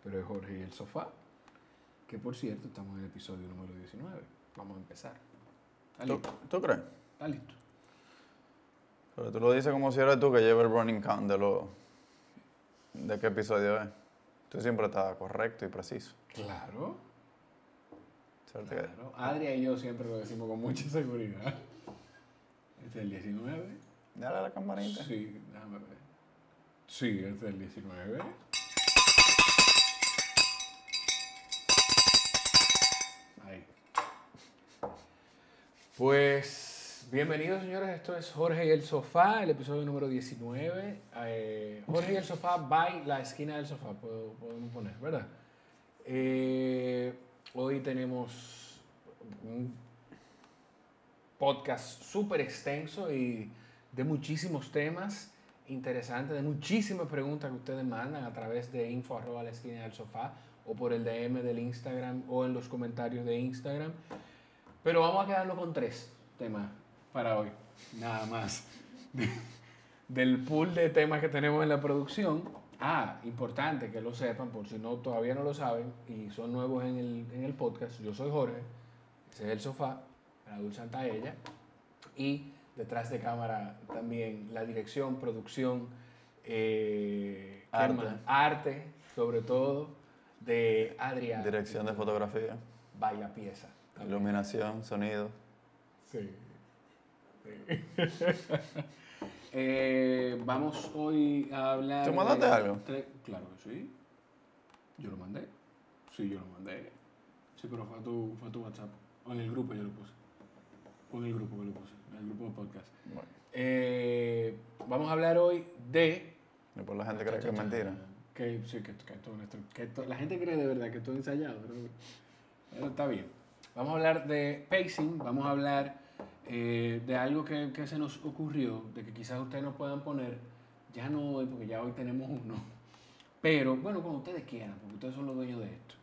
pero es Jorge y el Sofá, que por cierto estamos en el episodio número 19. Vamos a empezar. ¿Está listo? ¿Tú crees? ¿Está listo? Pero tú lo dices como si eras tú que lleva el running count de qué episodio es. Tú siempre estás correcto y preciso. Claro. ¿Cierto? Claro. Adria y yo siempre lo decimos con mucha seguridad. Este es el 19. Dale a la campanita. Sí, déjame ver. Sí, este es el 19. Ahí. Pues, bienvenidos señores, esto es Jorge y el Sofá, el episodio número 19. Jorge y el Sofá by la esquina del sofá, podemos poner, ¿verdad? Hoy tenemos un podcast súper extenso y de muchísimos temas interesantes, de muchísimas preguntas que ustedes mandan a través de info@laesquinadelsofá o por el DM del Instagram o en los comentarios de Instagram. Pero vamos a quedarnos con 3 temas para hoy, nada más. Del pool de temas que tenemos en la producción. Importante que lo sepan, por si no todavía no lo saben y son nuevos en el podcast. Yo soy Jorge, ese es el Sofá, Raúl Santaella, y detrás de cámara también la dirección, producción, arte, sobre todo, de Adrián. Dirección de fotografía. Baila pieza. También. Iluminación, sonido. Sí. Vamos hoy a hablar. ¿Tú mandaste algo? Claro que sí. Yo lo mandé. Sí, yo lo mandé. Sí, pero fue a tu WhatsApp. O en el grupo yo lo puse. O en el grupo que lo puse. En el grupo de podcast. Bueno. Vamos a hablar hoy de. Después la gente cree que es mentira. Que la gente cree de verdad que todo ensayado, pero está bien. Vamos a hablar de pacing, vamos a hablar de algo que se nos ocurrió, de que quizás ustedes nos puedan poner, ya no hoy, porque ya hoy tenemos uno, pero bueno, cuando ustedes quieran, porque ustedes son los dueños de esto.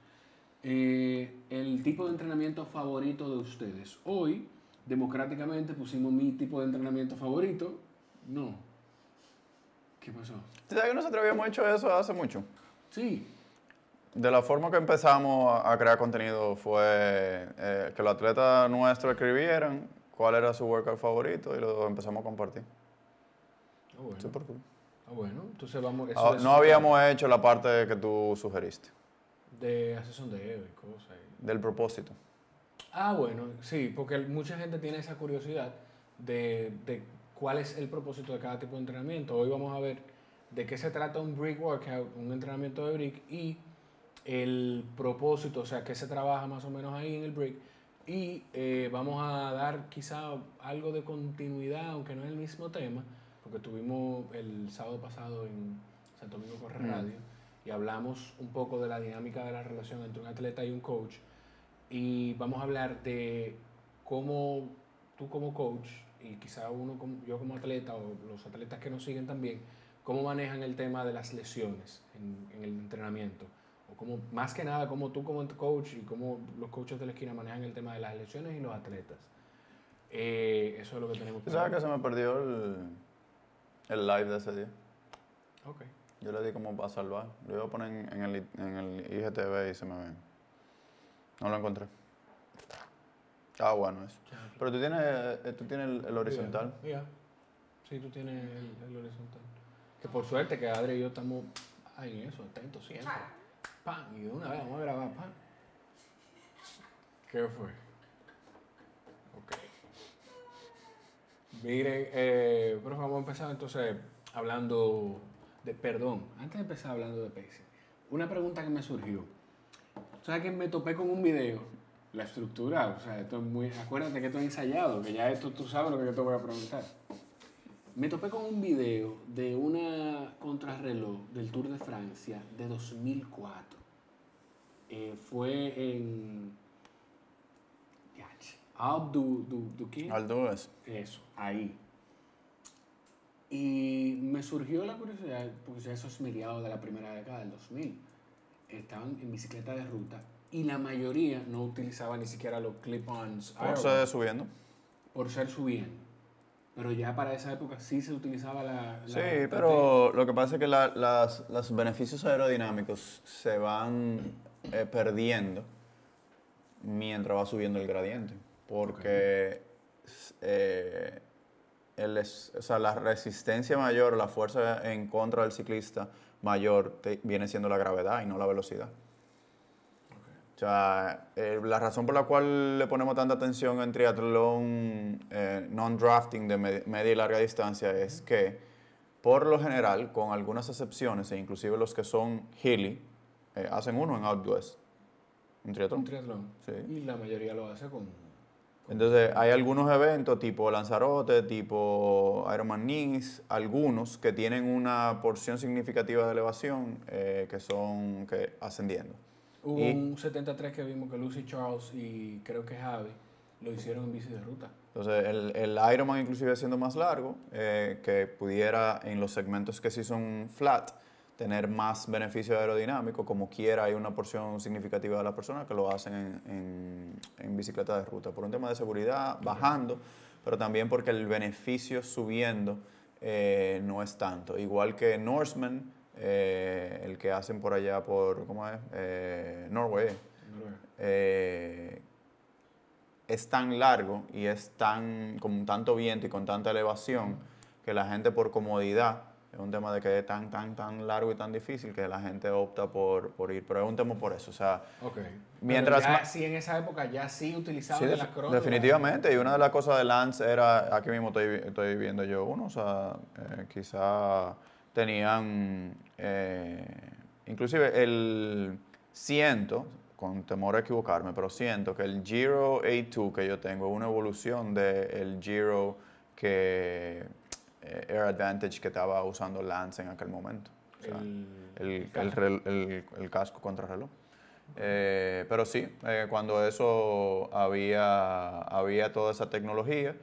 El tipo de entrenamiento favorito de ustedes. Hoy, democráticamente, pusimos mi tipo de entrenamiento favorito. No. ¿Qué pasó? ¿Tú sabes que nosotros habíamos hecho eso hace mucho? Sí. De la forma que empezamos a crear contenido fue que los atletas nuestros escribieran cuál era su workout favorito y lo empezamos a compartir. Bueno. Súper cool. Bueno, entonces vamos... No habíamos hecho la parte que tú sugeriste. De hacer sondeo y cosas. Del propósito. Bueno, sí, porque mucha gente tiene esa curiosidad de cuál es el propósito de cada tipo de entrenamiento. Hoy vamos a ver de qué se trata un brick workout, un entrenamiento de brick, y el propósito, o sea, qué se trabaja más o menos ahí en el brick. Y vamos a dar quizá algo de continuidad, aunque no es el mismo tema, porque tuvimos el sábado pasado en Santo Domingo Corre Radio y hablamos un poco de la dinámica de la relación entre un atleta y un coach. Y vamos a hablar de cómo tú como coach y quizá yo como atleta o los atletas que nos siguen también, cómo manejan el tema de las lesiones en el entrenamiento. O como, más que nada, cómo tú como coach y cómo los coaches de la esquina manejan el tema de las lesiones y los atletas. Eso es lo que tenemos que ¿Sabes que se me perdió el live de ese día? Ok. Yo le di como para salvar. Lo iba a poner en el IGTV y se me ve. No lo encontré. Bueno eso. Pero tú tienes el horizontal. Ya. Sí, tú tienes el horizontal. Que por suerte que Adri y yo estamos ahí en eso, atentos siempre. ¡Pam! Y de una vez vamos a grabar, ¡pam! ¿Qué fue? Ok. Miren, pero vamos a empezar entonces hablando de perdón. Antes de empezar hablando de pacing, una pregunta que me surgió. ¿Sabes que me topé con un video? La estructura, o sea, esto es muy... Acuérdate que esto es ensayado, que ya esto tú sabes lo que yo te voy a preguntar. Me topé con un video de una contrarreloj del Tour de Francia de 2004. Fue en... Alpe d'Huez. Alpe d'Huez. Eso, ahí. Y me surgió la curiosidad, porque ya eso es mediados de la primera década del 2000. Estaban en bicicleta de ruta y la mayoría no utilizaba ni siquiera los clip-ons. Por ser subiendo. Por ser subiendo. Pero ya para esa época sí se utilizaba Sí, pero lo que pasa es que los beneficios aerodinámicos se van perdiendo mientras va subiendo el gradiente, porque eh, o sea, la resistencia mayor, la fuerza en contra del ciclista mayor viene siendo la gravedad y no la velocidad. O sea, la razón por la cual le ponemos tanta atención en triatlón non-drafting de media y larga distancia es que, por lo general, con algunas excepciones, e inclusive los que son hilly, hacen uno en Out West, un triatlón. Un triatlón. Sí. Y la mayoría lo hace con Entonces, hay algunos eventos tipo Lanzarote, tipo Ironman Nice, algunos que tienen una porción significativa de elevación que son ascendiendo. Hubo un 73 que vimos que Lucy Charles y creo que Javi lo hicieron en bici de ruta. Entonces, el Ironman inclusive siendo más largo, que pudiera en los segmentos que sí son flat, tener más beneficio aerodinámico, como quiera hay una porción significativa de las personas que lo hacen en bicicleta de ruta, por un tema de seguridad, bajando, pero también porque el beneficio subiendo no es tanto. Igual que Norseman, el que hacen por allá por, ¿cómo es? Norway. Es tan largo y es con tanto viento y con tanta elevación que la gente por comodidad, es un tema de que es tan largo y tan difícil que la gente opta por ir, pero es un tema por eso, o sea, mientras ya sí en esa época ya sí utilizaban sí, la crono. definitivamente, y una de las cosas de Lance era, aquí mismo estoy viendo yo uno, o sea, quizá tenían, inclusive el ciento, con temor a equivocarme, pero siento que el Giro A2 que yo tengo es una evolución del Giro Air Advantage que estaba usando Lance en aquel momento. O sea, el casco contrarreloj. Pero sí, cuando eso había toda esa tecnología,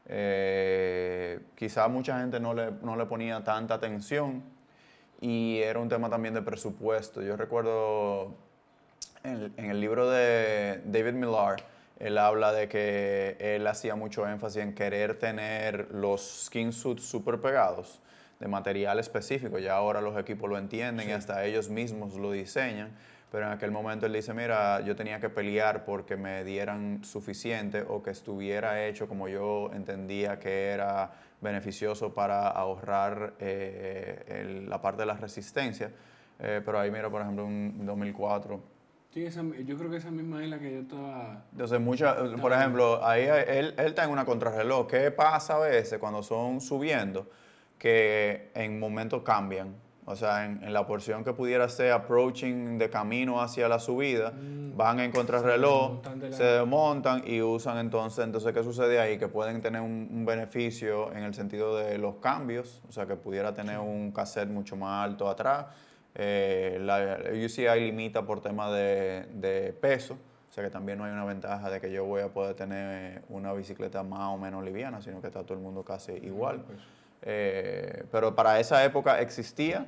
quizá mucha gente no le ponía tanta atención y era un tema también de presupuesto. Yo recuerdo en el libro de David Millar, él habla de que él hacía mucho énfasis en querer tener los skin suits súper pegados de material específico. Ya ahora los equipos lo entienden y hasta ellos mismos lo diseñan. Pero en aquel momento él dice, mira, yo tenía que pelear porque me dieran suficiente o que estuviera hecho como yo entendía que era beneficioso para ahorrar la parte de la resistencia. Pero ahí mira, por ejemplo, en 2004. Sí, yo creo que esa misma es la que yo estaba... Entonces, por ejemplo, ahí él está en una contrarreloj. ¿Qué pasa a veces cuando son subiendo? Que en momentos cambian. O sea, en la porción que pudiera ser approaching de camino hacia la subida, van en contrarreloj, se desmontan y usan entonces, ¿qué sucede ahí? Que pueden tener un beneficio en el sentido de los cambios, o sea, que pudiera tener un cassette mucho más alto atrás. La UCI limita por tema de peso, o sea que también no hay una ventaja de que yo voy a poder tener una bicicleta más o menos liviana, sino que está todo el mundo casi igual. Pero para esa época existía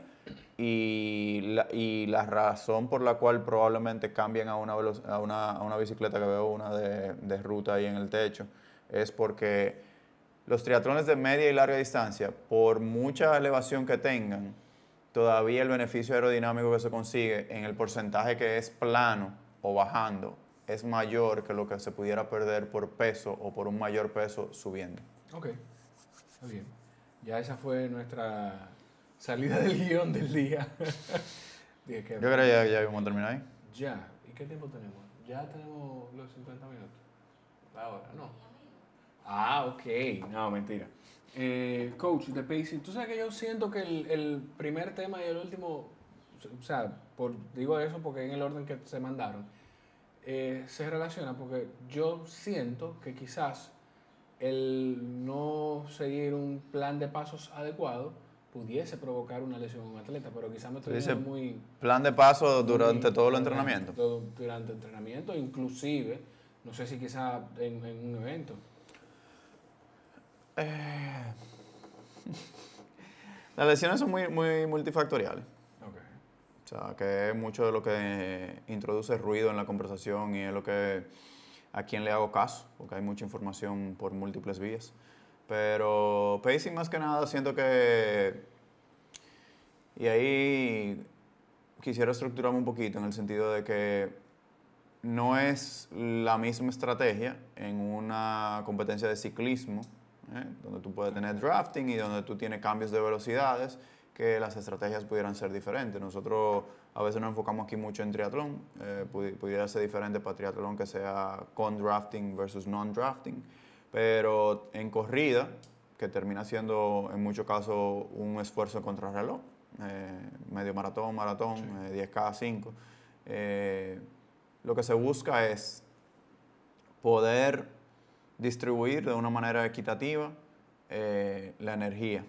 y la razón por la cual probablemente cambian a una bicicleta que veo una de ruta ahí en el techo es porque los triatlones de media y larga distancia, por mucha elevación que tengan, todavía el beneficio aerodinámico que se consigue en el porcentaje que es plano o bajando es mayor que lo que se pudiera perder por peso o por un mayor peso subiendo. Ok, está bien. Ya esa fue nuestra salida del guión del día. Yo creo que ya vamos a terminar ahí. Ya. ¿Y qué tiempo tenemos? Ya tenemos los 50 minutos. Ahora, no. Ah, ok. No, mentira. Coach, de pacing. Tú sabes que yo siento que el primer tema y el último, o sea, digo eso porque en el orden que se mandaron, se relaciona porque yo siento que quizás el no seguir un plan de pasos adecuado pudiese provocar una lesión en un atleta, pero quizás me estoy viendo muy... Plan de paso durante todo el entrenamiento. Durante el entrenamiento, inclusive, no sé si quizás en un evento. Las lesiones son muy multifactoriales. Okay. O sea, que es mucho de lo que introduce ruido en la conversación y es lo que a quien le hago caso, porque hay mucha información por múltiples vías. Pero pacing más que nada siento que... Y ahí quisiera estructurarme un poquito en el sentido de que no es la misma estrategia en una competencia de ciclismo, donde tú puedes tener drafting y donde tú tienes cambios de velocidades, que las estrategias pudieran ser diferentes. Nosotros a veces nos enfocamos aquí mucho en triatlón, pudiera ser diferente para triatlón que sea con drafting versus non-drafting, pero en corrida, que termina siendo en muchos casos un esfuerzo contra reloj, medio maratón, maratón, sí. 10K, 5. Lo que se busca es poder distribuir de una manera equitativa la energía.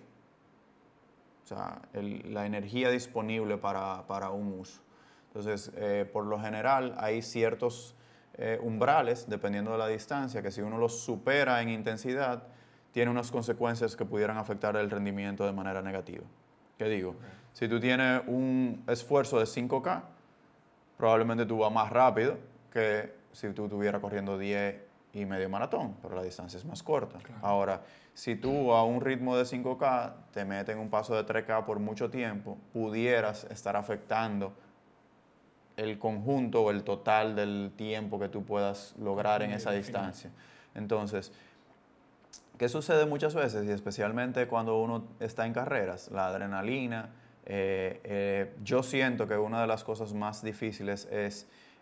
O sea, la energía disponible para un uso. Entonces, por lo general, hay ciertos umbrales, dependiendo de la distancia, que si uno los supera en intensidad, tiene unas consecuencias que pudieran afectar el rendimiento de manera negativa. ¿Qué digo? Okay. Si tú tienes un esfuerzo de 5K, probablemente tú vas más rápido que si tú estuvieras corriendo 10 y medio maratón, pero la distancia es más corta. Claro. Ahora, si tú a un ritmo de 5K te metes en un paso de 3K por mucho tiempo, pudieras estar afectando el conjunto o el total del tiempo que tú puedas lograr en esa distancia. Entonces, ¿qué sucede muchas veces? Y especialmente cuando uno está en carreras, la adrenalina. Yo siento que una de las cosas más difíciles es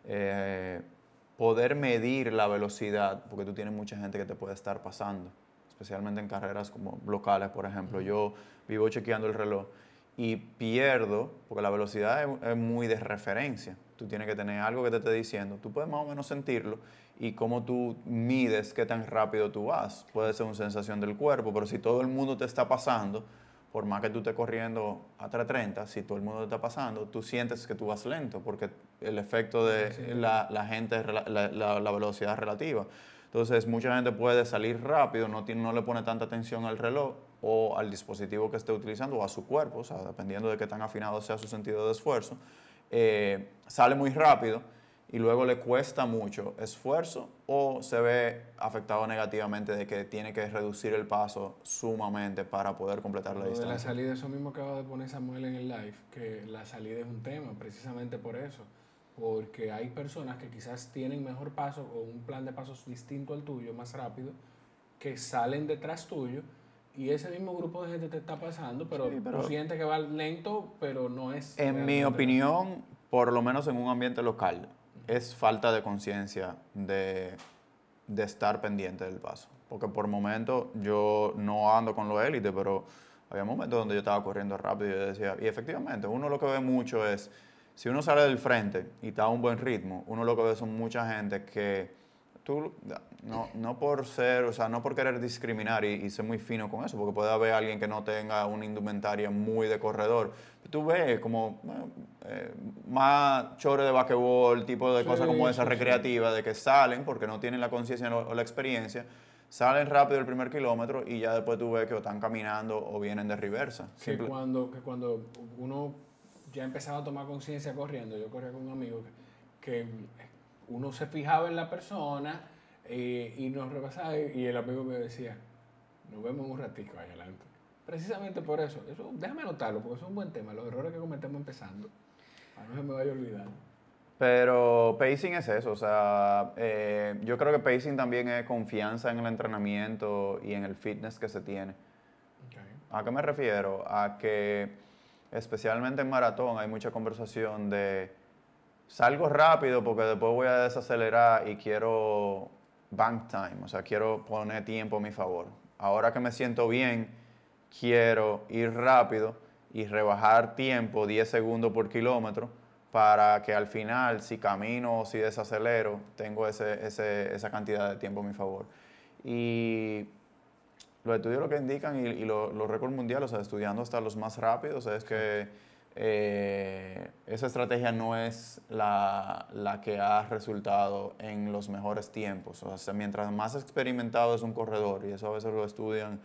poder medir la velocidad, porque tú tienes mucha gente que te puede estar pasando, especialmente en carreras como locales, por ejemplo. Yo vivo chequeando el reloj y pierdo, porque la velocidad es muy de referencia. Tú tienes que tener algo que te esté diciendo. Tú puedes más o menos sentirlo y cómo tú mides qué tan rápido tú vas. Puede ser una sensación del cuerpo, pero si todo el mundo te está pasando, por más que tú estés corriendo a 3:30, si todo el mundo te está pasando, tú sientes que tú vas lento, porque el efecto de la gente, la velocidad relativa. Entonces, mucha gente puede salir rápido, no le pone tanta atención al reloj o al dispositivo que esté utilizando o a su cuerpo, o sea, dependiendo de qué tan afinado sea su sentido de esfuerzo, sale muy rápido y luego le cuesta mucho esfuerzo o se ve afectado negativamente de que tiene que reducir el paso sumamente para poder completar la distancia. De la salida, eso mismo acaba de poner Samuel en el live, que la salida es un tema, precisamente por eso, porque hay personas que quizás tienen mejor paso o un plan de pasos distinto al tuyo, más rápido, que salen detrás tuyo y ese mismo grupo de gente te está pasando, pero, sí, tú sientes que va lento, pero no es... En mi opinión, por lo menos en un ambiente local, es falta de conciencia de estar pendiente del paso. Porque por momentos yo no ando con los élites, pero había momentos donde yo estaba corriendo rápido y yo decía, y efectivamente, uno lo que ve mucho es, si uno sale del frente y está a un buen ritmo, uno lo que ve son mucha gente que tú, no por ser, o sea, no por querer discriminar y ser muy fino con eso, porque puede haber alguien que no tenga una indumentaria muy de corredor. Tú ves como más chores de basquetbol, tipo de cosas como esa recreativa, de que salen porque no tienen la conciencia o la experiencia, salen rápido el primer kilómetro y ya después tú ves que o están caminando o vienen de reversa. Que cuando uno ya empezaba a tomar conciencia corriendo, yo corría con un amigo que uno se fijaba en la persona y nos repasaba y el amigo me decía, nos vemos un ratico ahí adelante. Precisamente por eso, déjame anotarlo porque eso es un buen tema, los errores que cometemos empezando, para no se me vaya a olvidar. Pero pacing es eso, o sea, yo creo que pacing también es confianza en el entrenamiento y en el fitness que se tiene. Okay. ¿A qué me refiero? A que especialmente en maratón hay mucha conversación de salgo rápido porque después voy a desacelerar y quiero bank time, o sea, quiero poner tiempo a mi favor. Ahora que me siento bien, quiero ir rápido y rebajar tiempo 10 segundos por kilómetro para que al final, si camino o si desacelero, tengo esa cantidad de tiempo a mi favor. Y los estudios lo que indican, y los récords mundiales, o sea, estudiando hasta los más rápidos, es que esa estrategia no es la que ha resultado en los mejores tiempos. O sea, mientras más experimentado es un corredor, y eso a veces lo estudian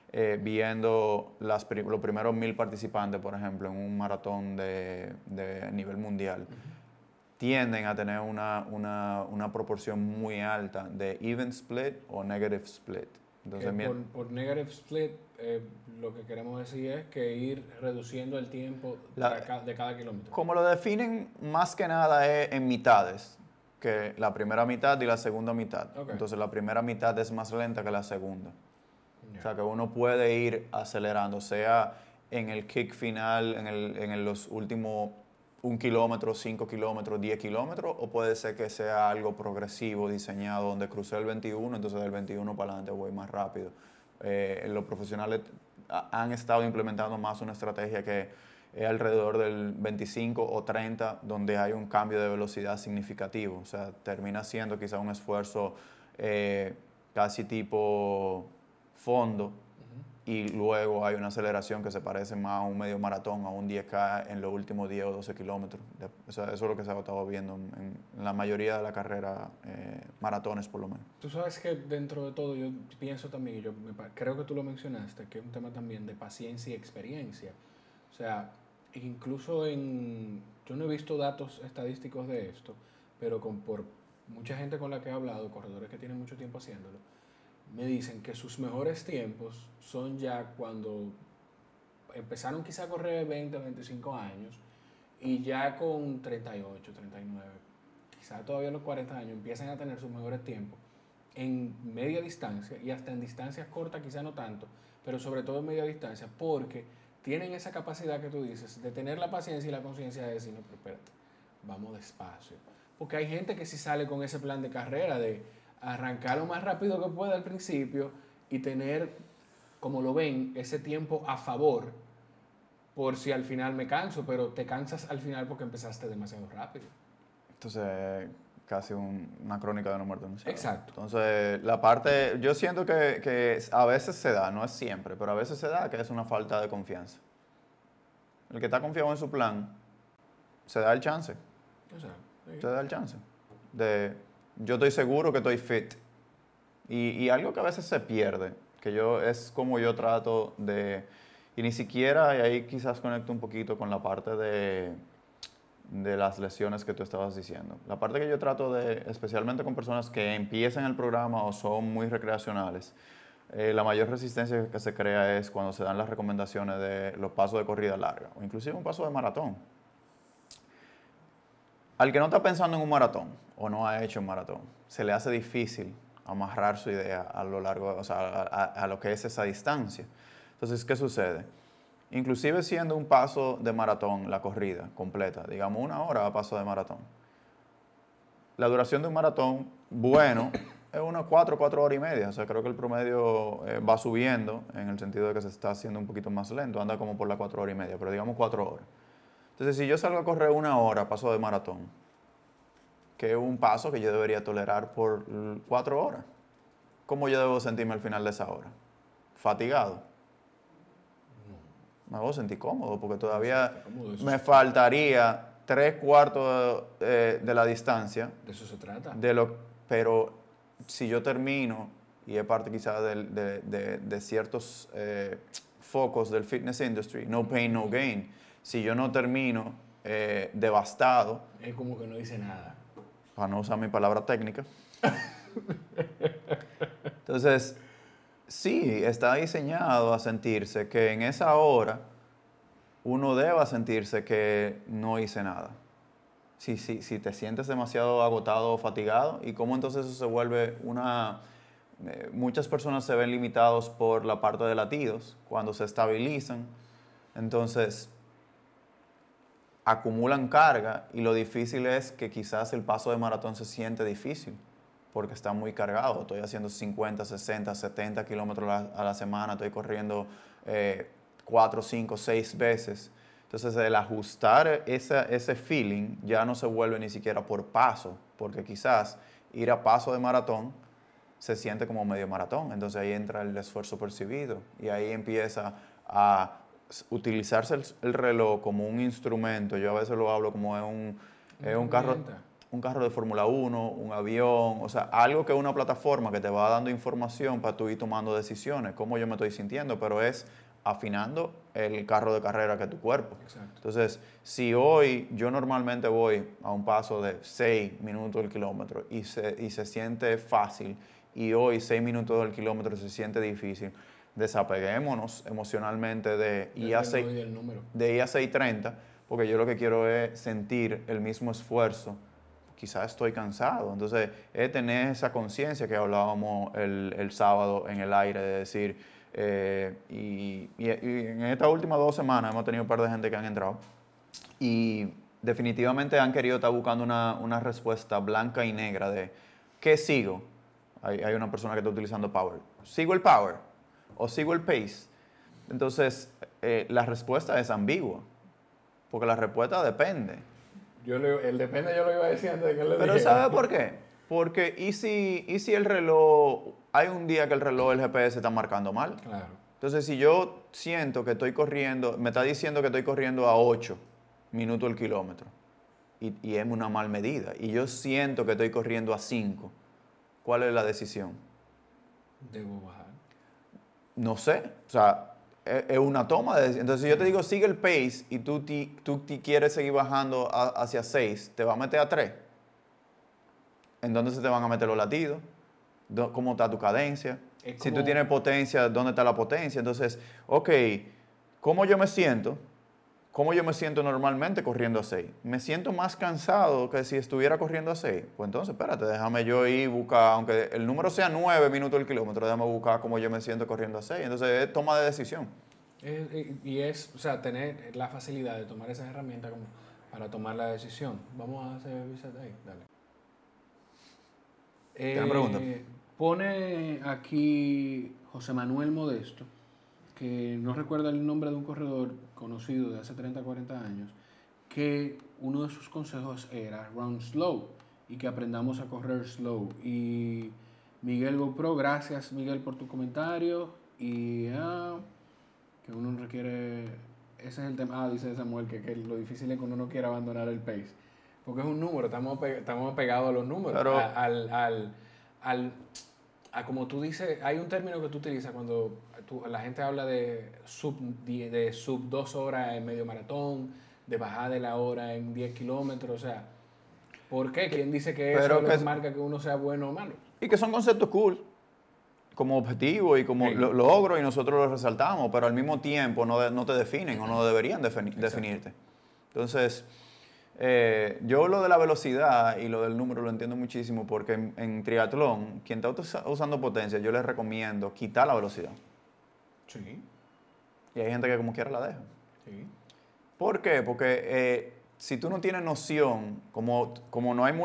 viendo los primeros 1000 participantes, por ejemplo, en un maratón de nivel mundial, tienden a tener una proporción muy alta de even split o negative split. Entonces, Por negative split, lo que queremos decir es que ir reduciendo el tiempo de cada kilómetro. como lo definen, más que nada es en mitades, que la primera mitad y la segunda mitad. Okay. Entonces, la primera mitad es más lenta que la segunda. Yeah. O sea, que uno puede ir acelerando, sea en el kick final, en los últimos 1 kilómetro, 5 kilómetros, 10 kilómetros, o puede ser que sea algo progresivo, diseñado, donde crucé el 21, entonces del 21 para adelante voy más rápido. Los profesionales han estado implementando más una estrategia que es alrededor del 25 o 30, donde hay un cambio de velocidad significativo. O sea, termina siendo quizá un esfuerzo casi tipo fondo, y luego hay una aceleración que se parece más a un medio maratón, a un 10K en los últimos 10 o 12 kilómetros. O sea, eso es lo que se ha estado viendo en la mayoría de la carrera, maratones por lo menos. Tú sabes que dentro de todo yo pienso también, y creo que tú lo mencionaste, que es un tema también de paciencia y experiencia. O sea, incluso yo no he visto datos estadísticos de esto, pero por mucha gente con la que he hablado, corredores que tienen mucho tiempo haciéndolo, me dicen que sus mejores tiempos son ya cuando empezaron quizá a correr 20, 25 años y ya con 38, 39, quizá todavía a los 40 años empiezan a tener sus mejores tiempos en media distancia y hasta en distancias cortas quizá no tanto, pero sobre todo en media distancia porque tienen esa capacidad que tú dices de tener la paciencia y la conciencia de decir, no, pero espérate, vamos despacio. Porque hay gente que sí sale con ese plan de carrera de arrancar lo más rápido que pueda al principio y tener, como lo ven, ese tiempo a favor por si al final me canso, pero te cansas al final porque empezaste demasiado rápido. Entonces, casi una crónica de una muerte anunciada. Exacto. Entonces, la parte, yo siento que a veces se da, no es siempre, pero a veces se da que es una falta de confianza. El que está confiado en su plan, se da el chance. O sea, sí. Se da el chance yo estoy seguro que estoy fit. Y algo que a veces se pierde, es como yo trato de, y ni siquiera, y ahí quizás conecto un poquito con la parte de las lesiones que tú estabas diciendo. La parte que yo trato de, especialmente con personas que empiezan el programa o son muy recreacionales, la mayor resistencia que se crea es cuando se dan las recomendaciones de los pasos de corrida larga, o inclusive un paso de maratón. Al que no está pensando en un maratón o no ha hecho un maratón, se le hace difícil amarrar su idea a lo largo, o sea, a lo que es esa distancia. Entonces, ¿qué sucede? Inclusive siendo un paso de maratón, la corrida completa, digamos 1 hora a paso de maratón. La duración de un maratón, bueno, es unas 4 horas y media. O sea, creo que el promedio va subiendo en el sentido de que se está haciendo un poquito más lento, anda como por las 4 horas y media, pero digamos 4 horas. Entonces, si yo salgo a correr 1 hora, paso de maratón, que es un paso que yo debería tolerar por 4 horas, ¿cómo yo debo sentirme al final de esa hora? ¿Fatigado? Me debo sentir cómodo, porque todavía me faltaría 3/4 de la distancia. De eso se trata. Pero si yo termino, y es parte quizás de ciertos focos del fitness industry, no pain, no gain. Si yo no termino devastado, es como que no dice nada. Para no usar mi palabra técnica. Entonces, sí, está diseñado a sentirse que en esa hora uno deba sentirse que no hice nada. Si te sientes demasiado agotado o fatigado, ¿y cómo entonces eso se vuelve muchas personas se ven limitados por la parte de latidos cuando se estabilizan. Entonces, acumulan carga y lo difícil es que quizás el paso de maratón se siente difícil porque está muy cargado. Estoy haciendo 50, 60, 70 kilómetros a la semana, estoy corriendo 4, 5, 6 veces. Entonces, el ajustar ese feeling ya no se vuelve ni siquiera por paso, porque quizás ir a paso de maratón se siente como medio maratón. Entonces, ahí entra el esfuerzo percibido y ahí empieza a utilizarse el reloj como un instrumento. Yo a veces lo hablo como un carro de Fórmula 1, un avión, o sea, algo que es una plataforma que te va dando información para tú ir tomando decisiones, cómo yo me estoy sintiendo, pero es afinando el carro de carrera que es tu cuerpo. Exacto. Entonces, si hoy yo normalmente voy a un paso de 6 minutos el kilómetro y se siente fácil y hoy 6 minutos del kilómetro se siente difícil, desapeguémonos emocionalmente de ir a 6:30, porque yo lo que quiero es sentir el mismo esfuerzo. Quizás estoy cansado. Entonces, es tener esa conciencia que hablábamos el sábado en el aire, de decir, y en estas últimas 2 semanas hemos tenido un par de gente que han entrado y definitivamente han querido estar buscando una respuesta blanca y negra de ¿qué sigo? Hay una persona que está utilizando Power. ¿Sigo el Power o sigo el Pace? Entonces, la respuesta es ambigua, porque la respuesta depende. El depende yo lo iba diciendo de que le Pero dije. ¿sabe por qué? Porque ¿y si el reloj, hay un día que el reloj, el GPS está marcando mal? Claro. Entonces, si yo siento que estoy corriendo, me está diciendo que estoy corriendo a 8 minutos el kilómetro, y es una mal medida, y yo siento que estoy corriendo a 5, ¿cuál es la decisión? Debo bajar. No sé, o sea, es una toma de decisión. Entonces, si yo te digo, sigue el pace, y tú quieres seguir bajando hacia 6, ¿te va a meter a 3? ¿En dónde se te van a meter los latidos? ¿Cómo está tu cadencia? Si tú tienes potencia, ¿dónde está la potencia? Entonces, ok, ¿cómo yo me siento? ¿Cómo yo me siento normalmente corriendo a 6? ¿Me siento más cansado que si estuviera corriendo a 6? Pues entonces, espérate, déjame yo ir buscar, aunque el número sea 9 minutos el kilómetro, déjame buscar cómo yo me siento corriendo a 6. Entonces, es toma de decisión. O sea, tener la facilidad de tomar esas herramientas como para tomar la decisión. Vamos a hacer reset ahí, dale. ¿Tienen preguntas? Pone aquí José Manuel Modesto, que no recuerda el nombre de un corredor conocido de hace 30, 40 años, que uno de sus consejos era run slow y que aprendamos a correr slow. Y Miguel GoPro, gracias Miguel por tu comentario. Y que uno requiere, ese es el tema, dice Samuel, que lo difícil es que uno no quiere abandonar el pace. Porque es un número, estamos pegados a los números. Pero, como tú dices, hay un término que tú utilizas cuando la gente habla de sub 2 horas en medio maratón, de bajar de la hora en 10 kilómetros, o sea, ¿por qué? ¿Quién dice que eso es lo que marca que uno sea bueno o malo? Y que son conceptos cool, como objetivo y como logro, y nosotros los resaltamos, pero al mismo tiempo no te definen o no deberían definirte. Entonces, yo lo de la velocidad y lo del número lo entiendo muchísimo, porque en triatlón, quien está usando potencia, yo les recomiendo quitar la velocidad. Sí. Y hay gente que como quiera la deja. Sí. ¿Por qué? Porque si tú no tienes noción, como no hay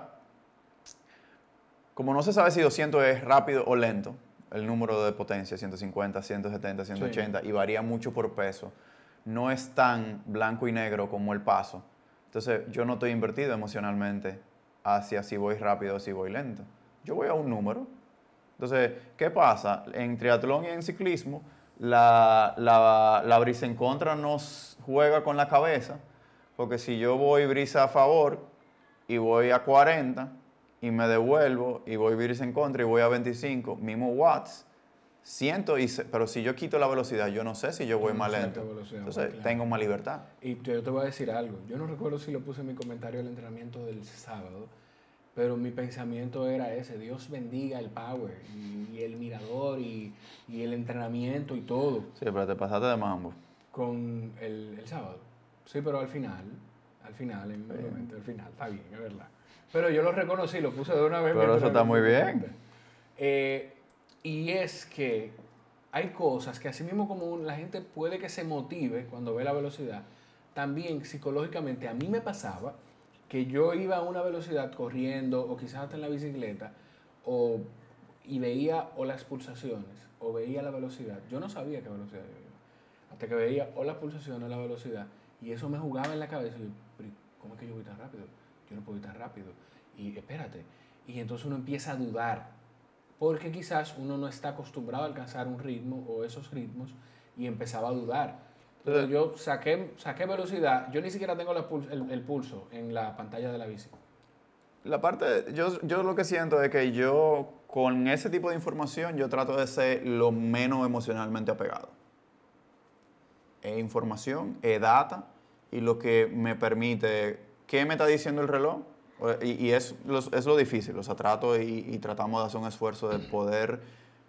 como no se sabe si 200 es rápido o lento, el número de potencia, 150, 170, 180, y varía mucho por peso, no es tan blanco y negro como el paso. Entonces, yo no estoy invertido emocionalmente hacia si voy rápido o si voy lento. Yo voy a un número. Entonces, ¿qué pasa? En triatlón y en ciclismo, la brisa en contra nos juega con la cabeza, porque si yo voy brisa a favor y voy a 40 y me devuelvo y voy brisa en contra y voy a 25, mismo watts, pero si yo quito la velocidad, yo no sé si yo voy más lento. Entonces, claro, tengo más libertad. Y yo te voy a decir algo. Yo no recuerdo si lo puse en mi comentario del entrenamiento del sábado, pero mi pensamiento era ese: Dios bendiga el power y el mirador y el entrenamiento y todo. Sí, pero te pasaste de mambo. Con el sábado. Sí, pero al final, en mi momento, al final, está bien, es verdad. Pero yo lo reconocí, lo puse de una vez. Pero eso está muy bien. Y es que hay cosas que así mismo como la gente puede que se motive cuando ve la velocidad, también psicológicamente a mí me pasaba que yo iba a una velocidad corriendo o quizás hasta en la bicicleta y veía o las pulsaciones o veía la velocidad. Yo no sabía qué velocidad yo iba, hasta que veía o las pulsaciones o la velocidad, y eso me jugaba en la cabeza. Y yo, ¿cómo es que yo voy tan rápido? Yo no puedo ir tan rápido. Y espérate. Y entonces uno empieza a dudar, porque quizás uno no está acostumbrado a alcanzar un ritmo o esos ritmos, y empezaba a dudar. Entonces yo saqué velocidad. Yo ni siquiera tengo el pulso en la pantalla de la bici. Yo lo que siento es que yo, con ese tipo de información, yo trato de ser lo menos emocionalmente apegado. Es información, es data, y lo que me permite, ¿qué me está diciendo el reloj? Y es lo difícil, o sea, trato y tratamos de hacer un esfuerzo de poder,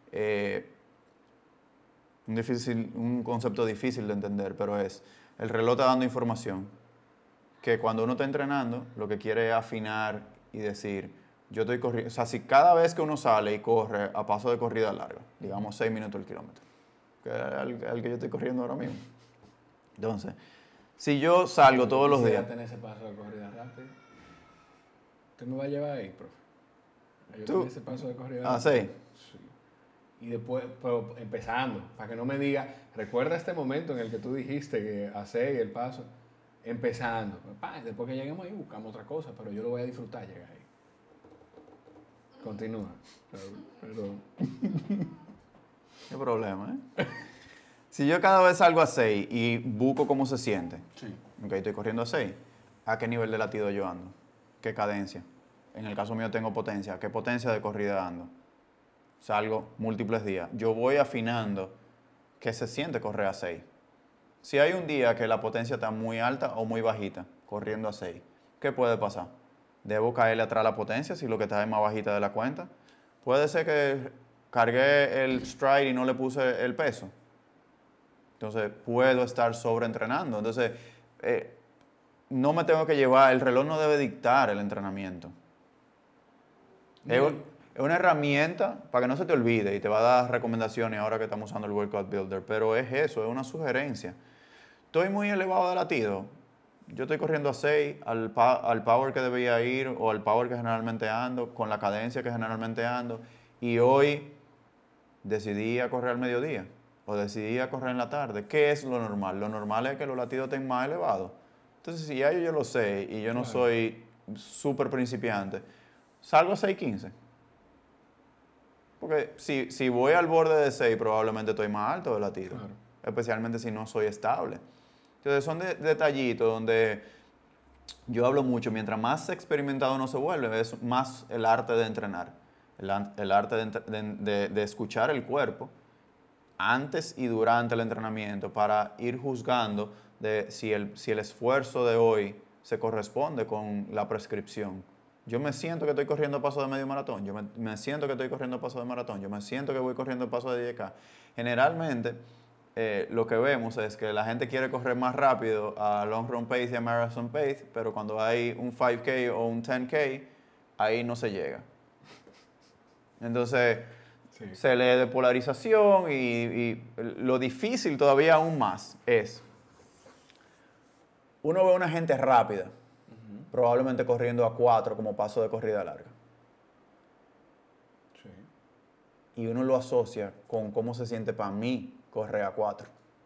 un concepto difícil de entender, pero es, el reloj está dando información, que cuando uno está entrenando, lo que quiere es afinar y decir, yo estoy corriendo, o sea, si cada vez que uno sale y corre a paso de corrida larga, digamos 6 minutos el kilómetro, que es el que yo estoy corriendo ahora mismo. Entonces, si yo salgo todos los días... tener ese paso de corrida rápido. ¿Usted me va a llevar ahí, profe? Yo ¿Tú? tengo ese paso de corrida Ah, rápido. sí. Sí. Y después, pero empezando, para que no me diga, recuerda este momento en el que tú dijiste que hacer el paso, empezando. Después que lleguemos ahí buscamos otra cosa, pero yo lo voy a disfrutar llegar ahí. Continúa. Perdón. ¿Qué problema, Si yo cada vez salgo a 6 y busco cómo se siente, Sí. ok, estoy corriendo a 6, ¿a qué nivel de latido yo ando? ¿Qué cadencia? En el caso mío tengo potencia. ¿Qué potencia de corrida ando? Salgo múltiples días. Yo voy afinando qué se siente correr a 6. Si hay un día que la potencia está muy alta o muy bajita, corriendo a 6, ¿qué puede pasar? ¿Debo caerle atrás la potencia si lo que está es más bajita de la cuenta? Puede ser que cargué el stride y no le puse el peso. Entonces, puedo estar sobreentrenando. Entonces, no me tengo que llevar, el reloj no debe dictar el entrenamiento. Es una herramienta para que no se te olvide y te va a dar recomendaciones ahora que estamos usando el Workout Builder, pero es eso, es una sugerencia. Estoy muy elevado de latido. Yo estoy corriendo a 6 al power que debía ir o al power que generalmente ando, con la cadencia que generalmente ando, y hoy decidí a correr al mediodía o decidí a correr en la tarde. ¿Qué es lo normal? Lo normal es que los latidos estén más elevados. Entonces, si ya yo lo sé y yo no soy súper principiante, salgo a 6:15. Porque si voy al borde de 6, probablemente estoy más alto de latido. Claro. Especialmente si no soy estable. Entonces, son detallitos donde yo hablo mucho. Mientras más experimentado uno se vuelve, es más el arte de entrenar. El arte de escuchar el cuerpo antes y durante el entrenamiento para ir juzgando de si el esfuerzo de hoy se corresponde con la prescripción. Yo me siento que estoy corriendo paso de medio maratón, yo me siento que estoy corriendo paso de maratón, yo me siento que voy corriendo paso de 10K. Generalmente, lo que vemos es que la gente quiere correr más rápido a long run pace y a marathon pace, pero cuando hay un 5K o un 10K, ahí no se llega. Entonces, se lee de polarización y lo difícil todavía aún más es, uno ve a una gente rápida, probablemente corriendo a 4 como paso de corrida larga. Sí. Y uno lo asocia con cómo se siente para mí correr a 4.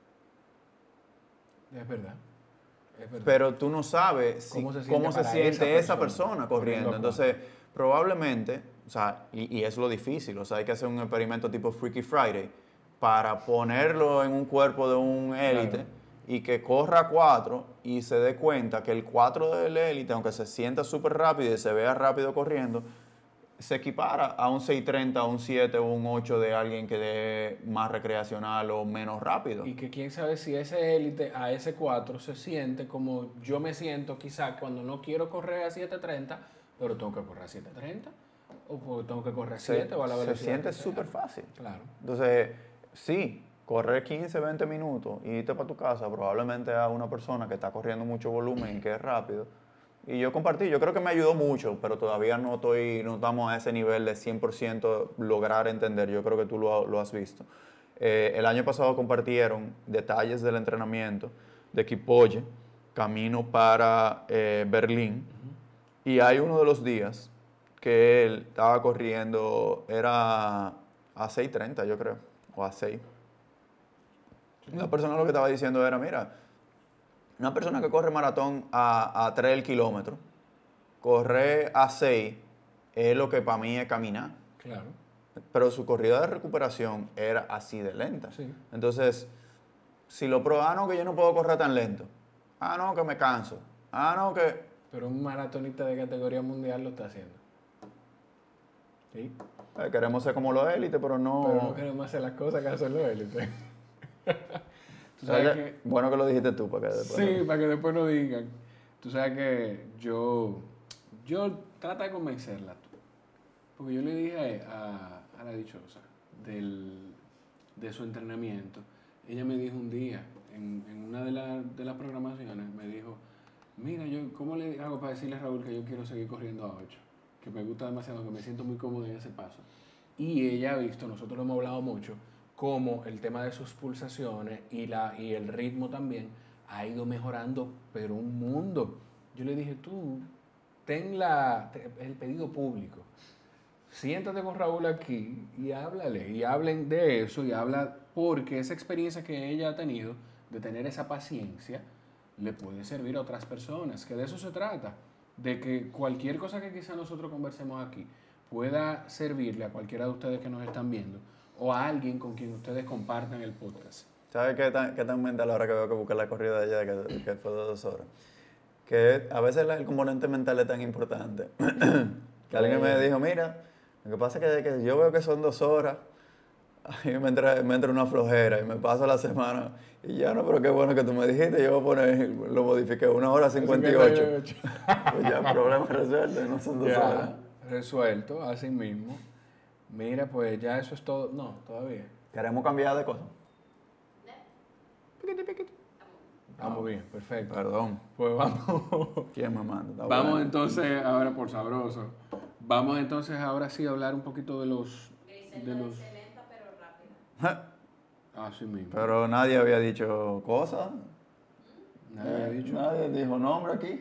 Es verdad. Pero tú no sabes cómo se siente esa persona corriendo. Entonces, probablemente, o sea, y es lo difícil, o sea, hay que hacer un experimento tipo Freaky Friday para ponerlo en un cuerpo de un élite. Claro. Y que corra a 4 y se dé cuenta que el 4 del élite, aunque se sienta súper rápido y se vea rápido corriendo, se equipara a un 6:30, a un 7 o un 8 de alguien que dé más recreacional o menos rápido. Y que quién sabe si ese élite a ese 4 se siente como yo me siento quizá cuando no quiero correr a 7:30, pero tengo que correr a 7:30 o tengo que correr a 7 o a la velocidad. Se siente súper fácil. Claro. Entonces, sí. Correr 15, 20 minutos y irte para tu casa, probablemente a una persona que está corriendo mucho volumen y que es rápido. Y yo compartí, yo creo que me ayudó mucho, pero todavía no estamos a ese nivel de 100% lograr entender. Yo creo que tú lo has visto. El año pasado compartieron detalles del entrenamiento de Kipchoge, camino para Berlín. Y hay uno de los días que él estaba corriendo, era a 6:30 yo creo, o a 6. La persona lo que estaba diciendo era, mira, una persona que corre maratón a 3 el kilómetro, correr a 6 es lo que para mí es caminar. Claro. Pero su corrida de recuperación era así de lenta. Sí. Entonces, si lo pruebo, no, que yo no puedo correr tan lento. No, que me canso. No, que... Pero un maratonista de categoría mundial lo está haciendo. ¿Sí? Queremos ser como los élites, pero no... Pero no queremos hacer las cosas que hacen los élites. ¿Tú sabes que, bueno que lo dijiste tú, para que después sí, para que después no digan. Tú sabes que yo Yo trata de convencerla tú. Porque yo le dije a la dichosa de su entrenamiento. Ella me dijo un día, en una de las programaciones, me dijo, mira, yo ¿cómo le hago para decirle a Raúl que yo quiero seguir corriendo a 8? Que me gusta demasiado, que me siento muy cómodo en ese paso. Y ella ha visto, nosotros lo hemos hablado mucho, cómo el tema de sus pulsaciones y el ritmo también ha ido mejorando, pero un mundo. Yo le dije, tú, el pedido público. Siéntate con Raúl aquí y háblale, y hablen de eso, y habla porque esa experiencia que ella ha tenido, de tener esa paciencia, le puede servir a otras personas, que de eso se trata, de que cualquier cosa que quizá nosotros conversemos aquí pueda servirle a cualquiera de ustedes que nos están viendo, o a alguien con quien ustedes compartan el podcast. ¿Sabes qué tan mental ahora que veo que busqué la corrida de ella, que fue de 2 horas? Que a veces el componente mental es tan importante. Que alguien me dijo, mira, lo que pasa es que yo veo que son 2 horas, a mí me entra una flojera y me paso la semana y ya no, pero qué bueno que tú me dijiste, yo voy a poner, lo modifiqué, 1 hora 58. Pues ya, problema resuelto, no son 2 horas. Resuelto, así mismo. Mira, pues ya eso es todo. No, todavía. ¿Queremos cambiar de cosa? Estamos bien, perfecto. Perdón. Pues vamos. ¿Quién me manda? Vamos Bueno. entonces, ahora por sabroso. Vamos entonces ahora sí a hablar un poquito de los... Griselda dice lenta pero rápida. Así mismo. Pero nadie había dicho cosas. Nadie había dicho. Nadie dijo nombre aquí.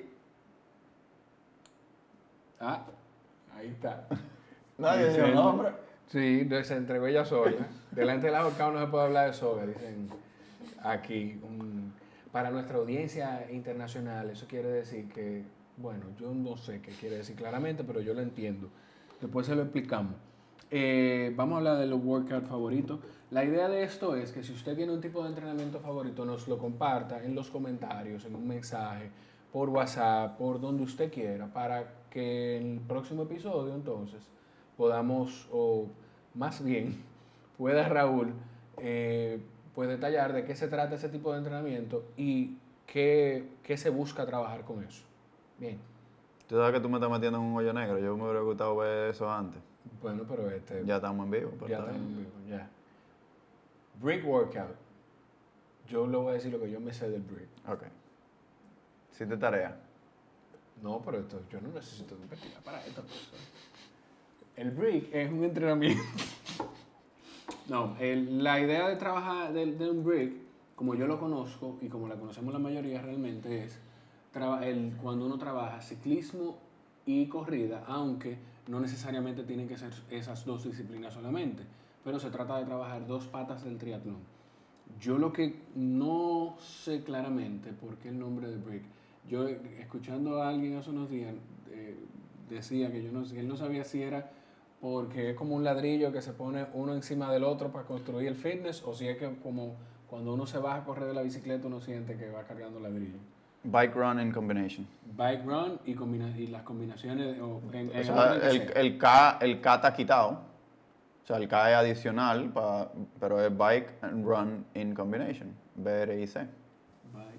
Ah, ahí está. Nadie dijo Griselda. nombre. Sí, se entregó ella sola. Delante del ahorcado no se puede hablar de soga, dicen aquí. Para nuestra audiencia internacional, eso quiere decir que, bueno, yo no sé qué quiere decir claramente, pero yo lo entiendo. Después se lo explicamos. Vamos a hablar de los workouts favoritos. La idea de esto es que si usted tiene un tipo de entrenamiento favorito, nos lo comparta en los comentarios, en un mensaje, por WhatsApp, por donde usted quiera, para que en el próximo episodio entonces podamos, o más bien, pueda Raúl pues detallar de qué se trata ese tipo de entrenamiento y qué se busca trabajar con eso. Bien. Tú sabes que tú me estás metiendo en un hoyo negro. Yo me hubiera gustado ver eso antes. Bueno, pero Ya estamos en vivo. Pero ya está estamos en bien. vivo, ya. Brick workout. Yo le voy a decir lo que yo me sé del brick. Ok. Si te tarea. No, pero esto, yo no necesito investigar para esto. El brick es un entrenamiento. No, la idea de trabajar de un brick, como yo lo conozco y como la conocemos la mayoría realmente, es cuando uno trabaja ciclismo y corrida, aunque no necesariamente tienen que ser esas dos disciplinas solamente, pero se trata de trabajar 2 patas del triatlón. Yo lo que no sé claramente por qué el nombre de brick. Yo, escuchando a alguien hace unos días, decía que él no sabía si era porque es como un ladrillo que se pone uno encima del otro para construir el fitness, o si es que como cuando uno se baja a correr de la bicicleta uno siente que va cargando ladrillo. Bike run in combination. Bike run y las combinaciones... O sea, el K está quitado. O sea, el K es adicional, pero es bike and run in combination. BRIC. Bike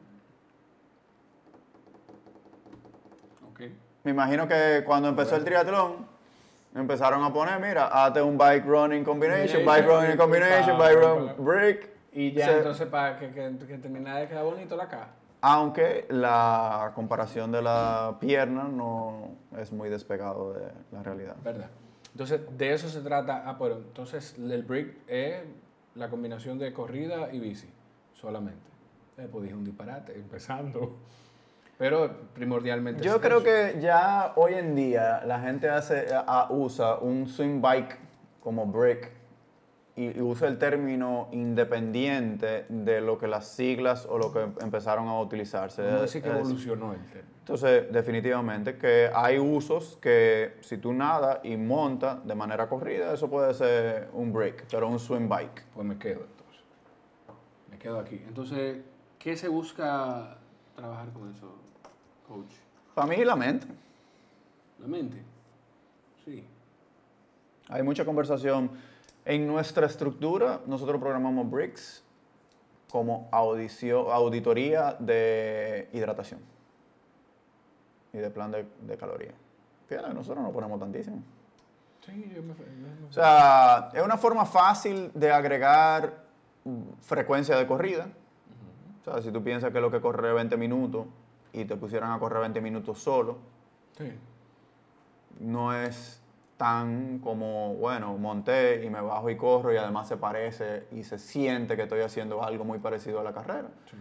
run. Ok. Me imagino que cuando empezó el triatlón, empezaron a poner, mira, hazte un bike run in combination, bike run in combination, bike run brick. Y ya entonces para que termine de quedar bonito la K. Aunque la comparación de la pierna no es muy despegado de la realidad. ¿Verdad? Entonces, de eso se trata. Pero entonces el brick es la combinación de corrida y bici, solamente. Pues dije un disparate, empezando. Pero primordialmente... Yo creo que ya hoy en día la gente usa un swing bike como brick y usa el término independiente de lo que las siglas o lo que empezaron a utilizarse. Vamos a decir que evolucionó el término. Entonces, definitivamente que hay usos que si tú nadas y montas de manera corrida, eso puede ser un brick, pero un swing bike. Pues me quedo entonces. Me quedo aquí. Entonces, ¿qué se busca trabajar con eso, coach? Para mí, la mente. ¿La mente? Sí. Hay mucha conversación. En nuestra estructura, nosotros programamos bricks como auditoría de hidratación. y de plan de calorías. Fíjate, nosotros no ponemos tantísimo. Sí, O sea, es una forma fácil de agregar frecuencia de corrida. O sea, si tú piensas que lo que corre 20 minutos y te pusieran a correr 20 minutos solo, sí. no es tan como, bueno, monté y me bajo y corro y además se parece y se siente que estoy haciendo algo muy parecido a la carrera. Sí.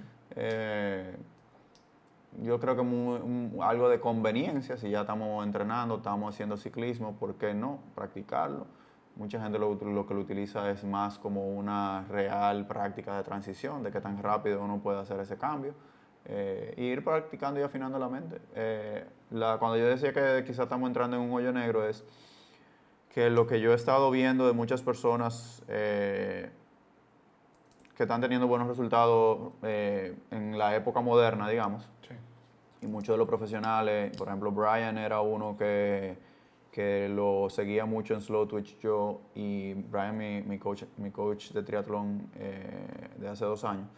Yo creo que algo de conveniencia, si ya estamos entrenando, estamos haciendo ciclismo, ¿por qué no practicarlo? Mucha gente lo que lo utiliza es más como una real práctica de transición, de qué tan rápido uno puede hacer ese cambio. E ir practicando y afinando la mente. Cuando yo decía que quizá estamos entrando en un hoyo negro es que lo que yo he estado viendo de muchas personas que están teniendo buenos resultados en la época moderna, digamos, Sí. y muchos de los profesionales, por ejemplo, Brian era uno que lo seguía mucho en Slow Twitch yo, y Brian, mi coach de triatlón de hace 2 años.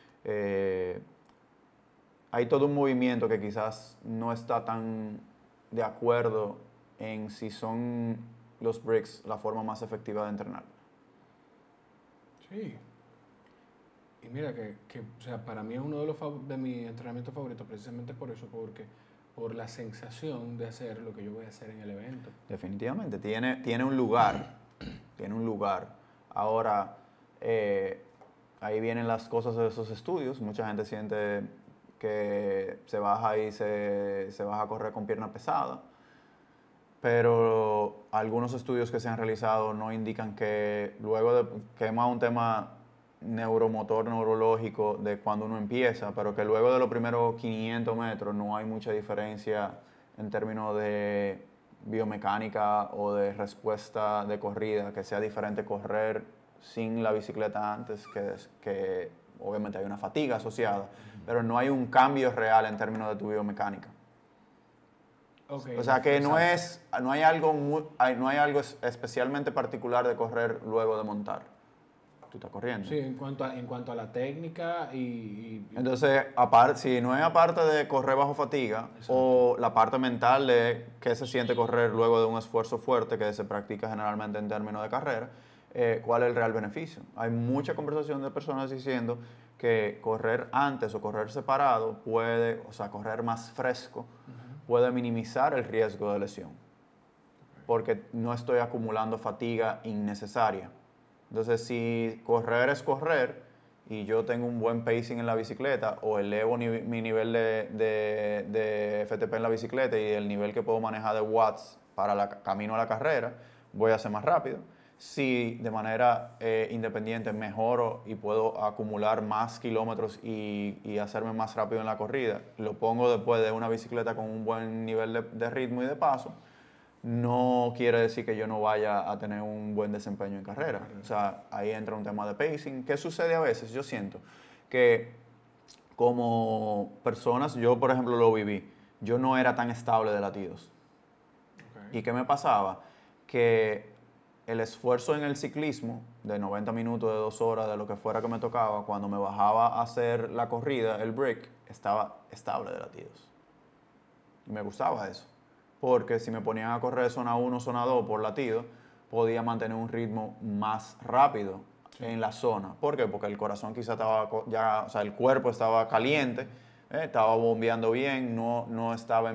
Hay todo un movimiento que quizás no está tan de acuerdo en si son los bricks la forma más efectiva de entrenar. Sí. Y mira o sea, para mí es uno de mis entrenamientos favoritos precisamente por eso, por la sensación de hacer lo que yo voy a hacer en el evento. Definitivamente, tiene un lugar, tiene un lugar. Ahora, ahí vienen las cosas de esos estudios. Mucha gente siente que se baja y se baja a correr con pierna pesada, pero algunos estudios que se han realizado no indican que que es más un tema neuromotor, neurológico de cuando uno empieza, pero que luego de los primeros 500 metros no hay mucha diferencia en términos de biomecánica o de respuesta de corrida, que sea diferente correr sin la bicicleta antes, que obviamente hay una fatiga asociada, pero no hay un cambio real en términos de tu biomecánica. Okay, o sea que no hay algo especialmente particular de correr luego de montar. Tú estás corriendo. Sí, en cuanto a la técnica Entonces, si no es aparte de correr bajo fatiga, exacto, o la parte mental de qué se siente correr luego de un esfuerzo fuerte que se practica generalmente en términos de carrera, ¿cuál es el real beneficio? Hay mucha conversación de personas diciendo que correr antes o correr separado correr más fresco, puede minimizar el riesgo de lesión, porque no estoy acumulando fatiga innecesaria. Entonces, si correr es correr y yo tengo un buen pacing en la bicicleta o elevo mi nivel de FTP en la bicicleta y el nivel que puedo manejar de watts para camino a la carrera, voy a ser más rápido. Si de manera independiente mejoro y puedo acumular más kilómetros y hacerme más rápido en la corrida, lo pongo después de una bicicleta con un buen nivel de ritmo y de paso, no quiere decir que yo no vaya a tener un buen desempeño en carrera. O sea, ahí entra un tema de pacing. ¿Qué sucede a veces? Yo siento que como personas, yo por ejemplo lo viví, yo no era tan estable de latidos. Okay. ¿Y qué me pasaba? Que el esfuerzo en el ciclismo, de 90 minutos, de 2 horas, de lo que fuera que me tocaba, cuando me bajaba a hacer la corrida, el break, estaba estable de latidos. Y me gustaba eso. Porque si me ponían a correr zona 1, zona 2 por latido, podía mantener un ritmo más rápido en la zona. ¿Por qué? Porque el corazón quizá estaba el cuerpo estaba caliente, estaba bombeando bien, no estaba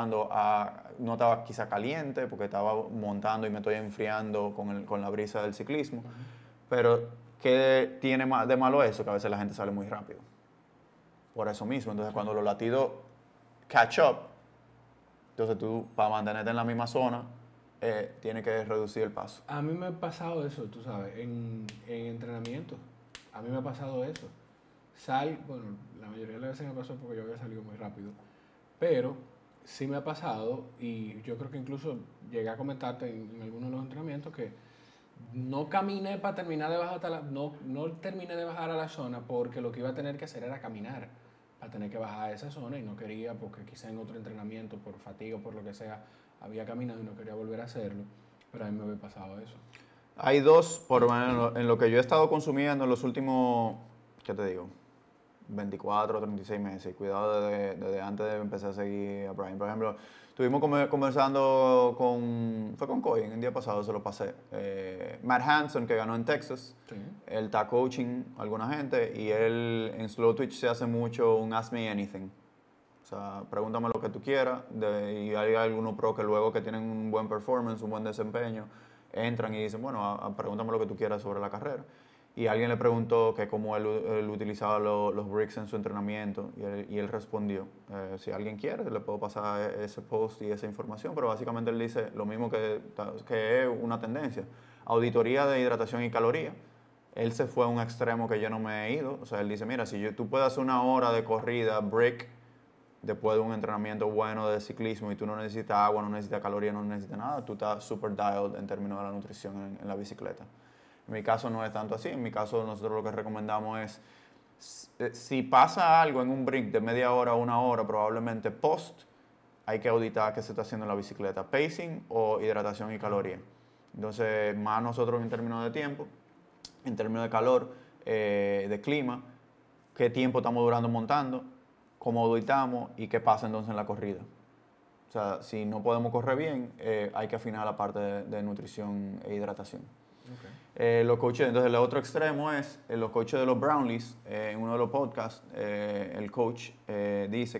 no estaba quizá caliente porque estaba montando y me estoy enfriando con la brisa del ciclismo. Pero, ¿qué tiene de malo eso? Que a veces la gente sale muy rápido. Por eso mismo. Entonces, cuando los latidos catch up, entonces tú, para mantenerte en la misma zona, tienes que reducir el paso. A mí me ha pasado eso, tú sabes, en entrenamiento. A mí me ha pasado eso. Bueno, la mayoría de las veces me pasó porque yo había salido muy rápido. Pero sí me ha pasado, y yo creo que incluso llegué a comentarte en algunos de los entrenamientos, que no caminé para terminar de bajar no terminé de bajar a la zona porque lo que iba a tener que hacer era caminar para tener que bajar a esa zona y no quería, porque quizá en otro entrenamiento, por fatiga o por lo que sea, había caminado y no quería volver a hacerlo, pero a mí me había pasado eso. Hay dos, por lo menos en lo que yo he estado consumiendo en los últimos, ¿qué te digo? 24 o 36 meses. Y cuidado desde antes de empezar a seguir a Brian. Por ejemplo, estuvimos conversando fue con Cohen el día pasado, se lo pasé. Matt Hanson, que ganó en Texas, Sí. él está coaching a alguna gente y él en Slow Twitch se hace mucho un Ask Me Anything. O sea, pregúntame lo que tú quieras. Y hay algunos pro que luego que tienen un buen performance, un buen desempeño, entran y dicen, bueno, pregúntame lo que tú quieras sobre la carrera. Y alguien le preguntó que cómo él utilizaba los bricks en su entrenamiento y él respondió, si alguien quiere, le puedo pasar ese post y esa información, pero básicamente él dice lo mismo que es una tendencia. Auditoría de hidratación y caloría. Él se fue a un extremo que yo no me he ido. O sea, él dice, mira, si tú puedes hacer una hora de corrida, brick, después de un entrenamiento bueno de ciclismo y tú no necesitas agua, no necesitas calorías, no necesitas nada, tú estás super dialed en términos de la nutrición en la bicicleta. En mi caso no es tanto así. En mi caso nosotros lo que recomendamos es, si pasa algo en un brick de media hora a una hora, probablemente post, hay que auditar qué se está haciendo en la bicicleta, pacing o hidratación y caloría. Entonces, más nosotros en términos de tiempo, en términos de calor, de clima, qué tiempo estamos durando montando, cómo auditamos y qué pasa entonces en la corrida. O sea, si no podemos correr bien, hay que afinar la parte de nutrición e hidratación. Los coaches, entonces el otro extremo es los coaches de los Brownlees. En uno de los podcasts, el coach dice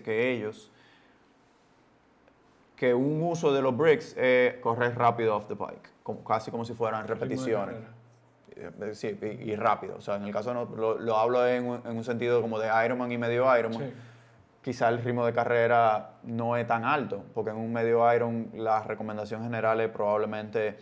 que un uso de los bricks es correr rápido off the bike, casi como si fueran repeticiones. Sí, y rápido. O sea, en el caso lo hablo en un sentido como de Ironman y medio Ironman. Sí. Quizá el ritmo de carrera no es tan alto, porque en un medio Iron la recomendación general es probablemente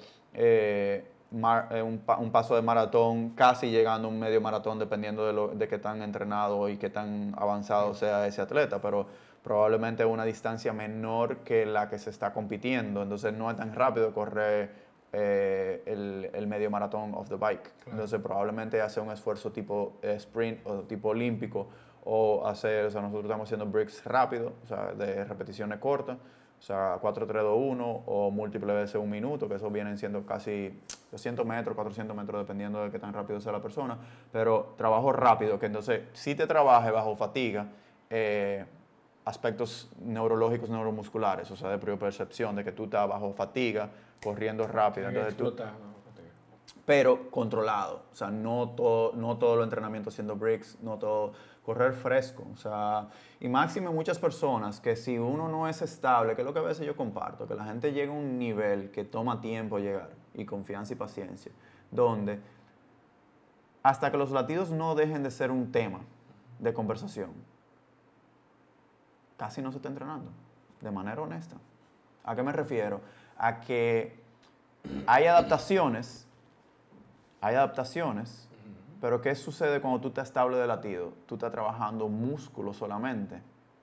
un paso de maratón, casi llegando a un medio maratón, dependiendo de qué tan entrenado y qué tan avanzado sea ese atleta, pero probablemente una distancia menor que la que se está compitiendo, entonces no es tan rápido correr el medio maratón off the bike. Claro. Entonces probablemente hacer un esfuerzo tipo sprint o tipo olímpico, o nosotros estamos haciendo bricks rápido, o sea, de repeticiones cortas, o sea, 4, 3, 2, 1 o múltiples veces un minuto, que eso vienen siendo casi 200 metros, 400 metros, dependiendo de qué tan rápido sea la persona, pero trabajo rápido, que entonces si te trabaje bajo fatiga, aspectos neurológicos, neuromusculares, o sea, de percepción de que tú estás bajo fatiga, corriendo rápido. Entonces pero controlado, o sea, no todo el entrenamiento haciendo bricks, no todo, correr fresco, o sea, y máximo muchas personas que si uno no es estable, que es lo que a veces yo comparto, que la gente llega a un nivel que toma tiempo llegar, y confianza y paciencia, donde hasta que los latidos no dejen de ser un tema de conversación, casi no se está entrenando, de manera honesta. ¿A qué me refiero? A que hay adaptaciones, pero ¿qué sucede cuando tú estás estable de latido? Tú estás trabajando músculo solamente.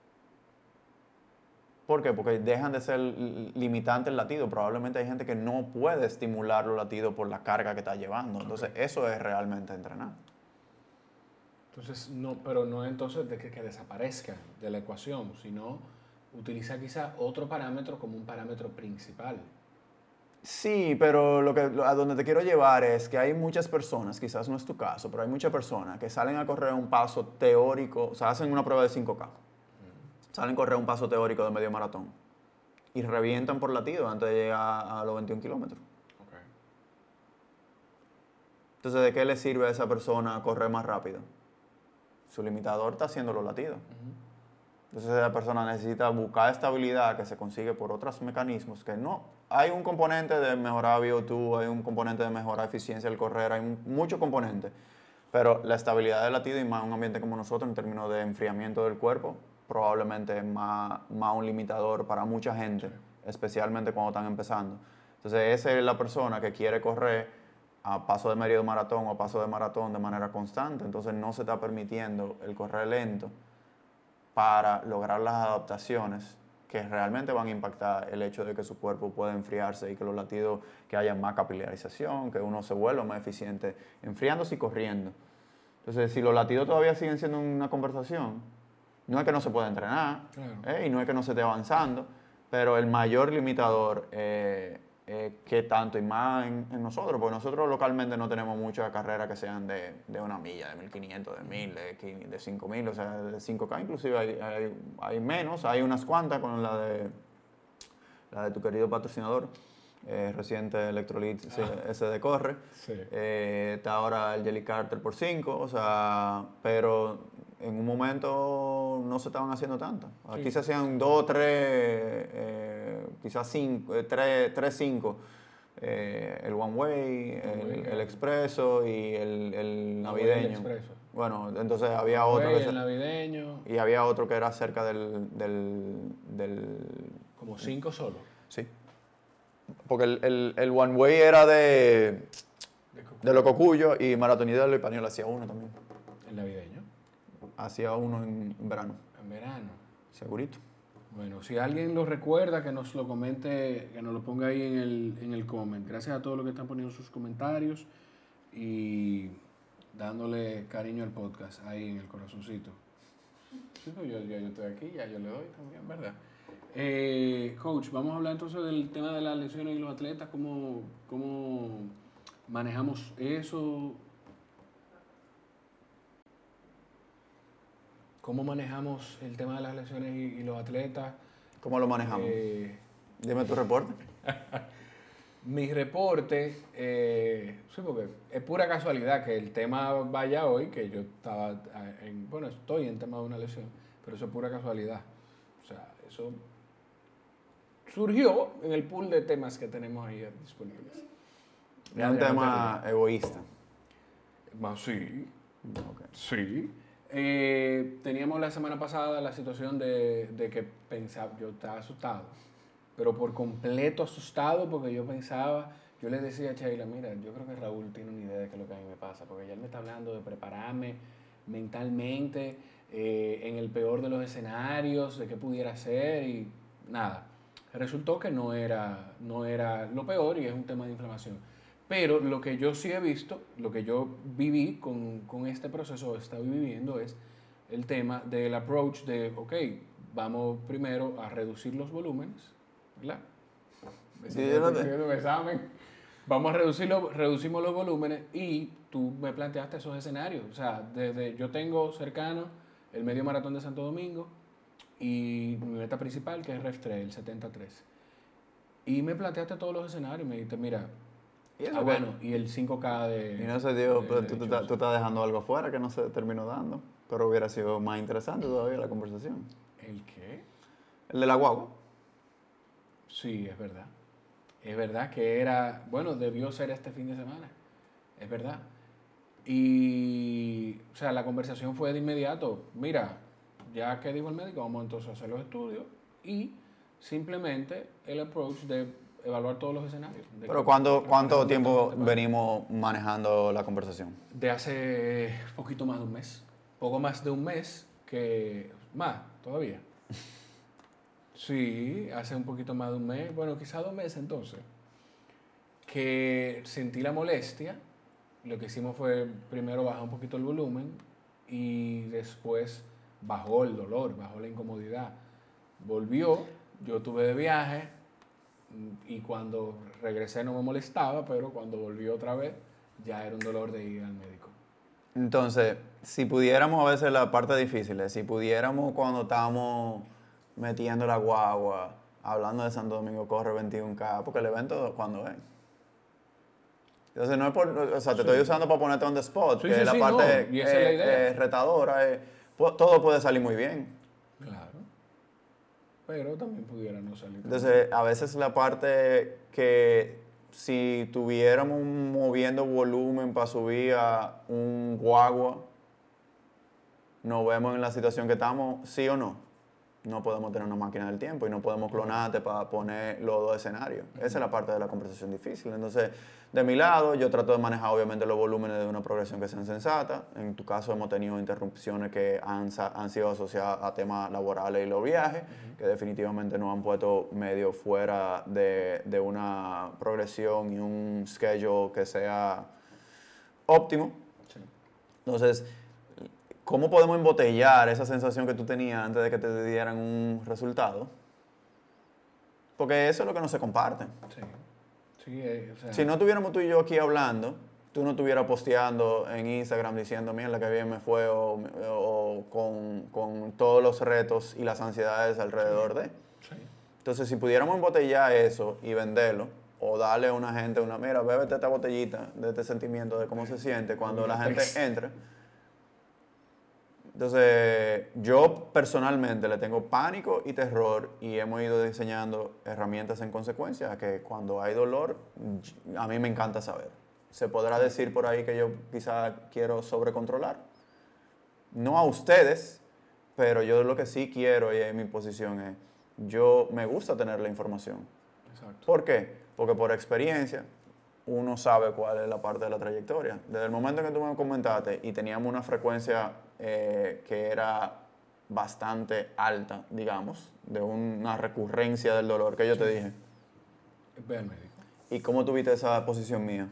¿Por qué? Porque dejan de ser limitantes el latido. Probablemente hay gente que no puede estimular los latidos por la carga que está llevando. Entonces, eso es realmente entrenar. Entonces, pero no entonces de que desaparezca de la ecuación, sino utiliza quizá otro parámetro como un parámetro principal. Sí, pero a donde te quiero llevar es que hay muchas personas, quizás no es tu caso, pero hay muchas personas que salen a correr un paso teórico, o sea, hacen una prueba de 5K, salen a correr un paso teórico de medio maratón y revientan por latido antes de llegar a los 21 kilómetros. Okay. Entonces, ¿de qué le sirve a esa persona correr más rápido? Su limitador está haciendo los latidos. Entonces, esa persona necesita buscar estabilidad que se consigue por otros mecanismos que no. Hay un componente de mejorar VO2, hay un componente de mejorar eficiencia al correr, hay muchos componentes. Pero la estabilidad del latido y más en un ambiente como nosotros, en términos de enfriamiento del cuerpo, probablemente es más un limitador para mucha gente, especialmente cuando están empezando. Entonces, esa es la persona que quiere correr a paso de medio maratón o paso de maratón de manera constante. Entonces, no se está permitiendo el correr lento para lograr las adaptaciones que realmente van a impactar el hecho de que su cuerpo pueda enfriarse y que los latidos, que haya más capilarización, que uno se vuelva más eficiente enfriándose y corriendo. Entonces, si los latidos todavía siguen siendo una conversación, no es que no se pueda entrenar, claro, y no es que no se esté avanzando, pero el mayor limitador es qué tanto y más en nosotros, porque nosotros localmente no tenemos muchas carreras que sean de 1 milla, de 1500, de 1000, de 5000, o sea, de 5K inclusive hay menos, hay unas cuantas con la de tu querido patrocinador, reciente Electrolit SD Corre. Sí. Está ahora el Jelly Carter por 5, o sea, pero en un momento no se estaban haciendo tantas. Aquí se hacían 2, 3, quizás 5, 3, 5. El One Way, el Expreso y el navideño. El Expreso. Bueno, entonces había otro. El navideño. Y había otro que era cerca del Como 5 solo. Sí. Porque el One Way era de los Cocuyos y Maratonidad de Español hacía uno también. El navideño. Hacía uno en verano. En verano. Segurito. Bueno, si alguien lo recuerda, que nos lo comente, que nos lo ponga ahí en el comment. Gracias a todos los que están poniendo sus comentarios y dándole cariño al podcast ahí en el corazoncito. Sí, pues yo estoy aquí, ya yo le doy también, ¿verdad? Coach, vamos a hablar entonces del tema de las lesiones y los atletas, cómo manejamos eso. ¿Cómo manejamos el tema de las lesiones y los atletas? ¿Cómo lo manejamos? Dime tu reporte. Mi reporte, sí, porque es pura casualidad que el tema vaya hoy, que yo estaba, estoy en tema de una lesión, pero eso es pura casualidad. O sea, eso surgió en el pool de temas que tenemos ahí disponibles. Es un tema egoísta. Sí. Okay. Sí. Teníamos la semana pasada la situación de que pensaba, yo estaba asustado, pero por completo asustado porque yo le decía a Sheila, mira, yo creo que Raúl tiene una idea de qué es lo que a mí me pasa, porque ya él me está hablando de prepararme mentalmente en el peor de los escenarios, de qué pudiera hacer y nada. Resultó que no era lo peor y es un tema de inflamación. Pero lo que yo sí he visto, lo que yo viví con este proceso, estoy viviendo, es el tema del approach de, ok, vamos primero a reducir los volúmenes, ¿verdad? Vamos a reducimos los volúmenes y tú me planteaste esos escenarios. O sea, yo tengo cercano el medio maratón de Santo Domingo y mi meta principal, que es REF3, el 73. Y me planteaste todos los escenarios y me dijiste, mira, bueno, y el 5K de... Y no se dio, pero tú estás dejando algo afuera que no se terminó dando, pero hubiera sido más interesante todavía la conversación. ¿El qué? El de la guagua. Sí, es verdad. Es verdad que era... Bueno, debió ser este fin de semana. Es verdad. Y... O sea, la conversación fue de inmediato. Mira, ya que dijo el médico, vamos entonces a hacer los estudios y simplemente el approach de evaluar todos los escenarios. Pero ¿cuánto tiempo venimos manejando la conversación? De hace poquito más de un mes. Poco más de un mes que... Más, todavía. Sí, hace un poquito más de un mes. Bueno, quizá 2 meses entonces. Que sentí la molestia. Lo que hicimos fue primero bajar un poquito el volumen y después bajó el dolor, bajó la incomodidad. Volvió, yo estuve de viaje y cuando regresé no me molestaba, pero cuando volvió otra vez ya era un dolor de ir al médico. Entonces, si pudiéramos a veces la parte difícil, si pudiéramos cuando estábamos metiendo la guagua, hablando de Santo Domingo Corre 21K, porque el evento cuando es. Entonces no es por, o sea, te estoy usando para ponerte on the spot, sí, que sí, la sí, parte no. Y esa es la idea. Retadora, todo puede salir muy bien. Claro. Pero también pudiera no salir. Entonces, a veces la parte que si tuviéramos moviendo volumen para subir a un guagua, nos vemos en la situación que estamos, sí o no. No podemos tener una máquina del tiempo y no podemos clonarte para poner los 2 escenarios. Esa es la parte de la conversación difícil. Entonces, de mi lado, yo trato de manejar obviamente los volúmenes de una progresión que sean sensata. En tu caso hemos tenido interrupciones que han sido asociadas a temas laborales y los viajes, que definitivamente nos han puesto medio fuera de una progresión y un schedule que sea óptimo. Sí. Entonces, ¿cómo podemos embotellar esa sensación que tú tenías antes de que te dieran un resultado? Porque eso es lo que no se comparte. Sí. Sí, o sea, Si no tuviéramos tú y yo aquí hablando, tú no estuvieras posteando en Instagram diciendo, mira, la que bien me fue, o con todos los retos y las ansiedades alrededor de. sí. Entonces, si pudiéramos embotellar eso y venderlo, o darle a una gente mira, bébete esta botellita de este sentimiento de cómo se siente cuando la gente entra. Entonces, yo personalmente le tengo pánico y terror y hemos ido diseñando herramientas en consecuencia, que cuando hay dolor, a mí me encanta saber. Se podrá decir por ahí que yo quizá quiero sobrecontrolar. No a ustedes, pero yo lo que sí quiero y en mi posición es, yo me gusta tener la información. Exacto. ¿Por qué? Porque por experiencia uno sabe cuál es la parte de la trayectoria. Desde el momento en que tú me comentaste y teníamos una frecuencia que era bastante alta, digamos, de una recurrencia del dolor, que yo te dije. Ve al médico. ¿Y cómo tuviste esa posición mía?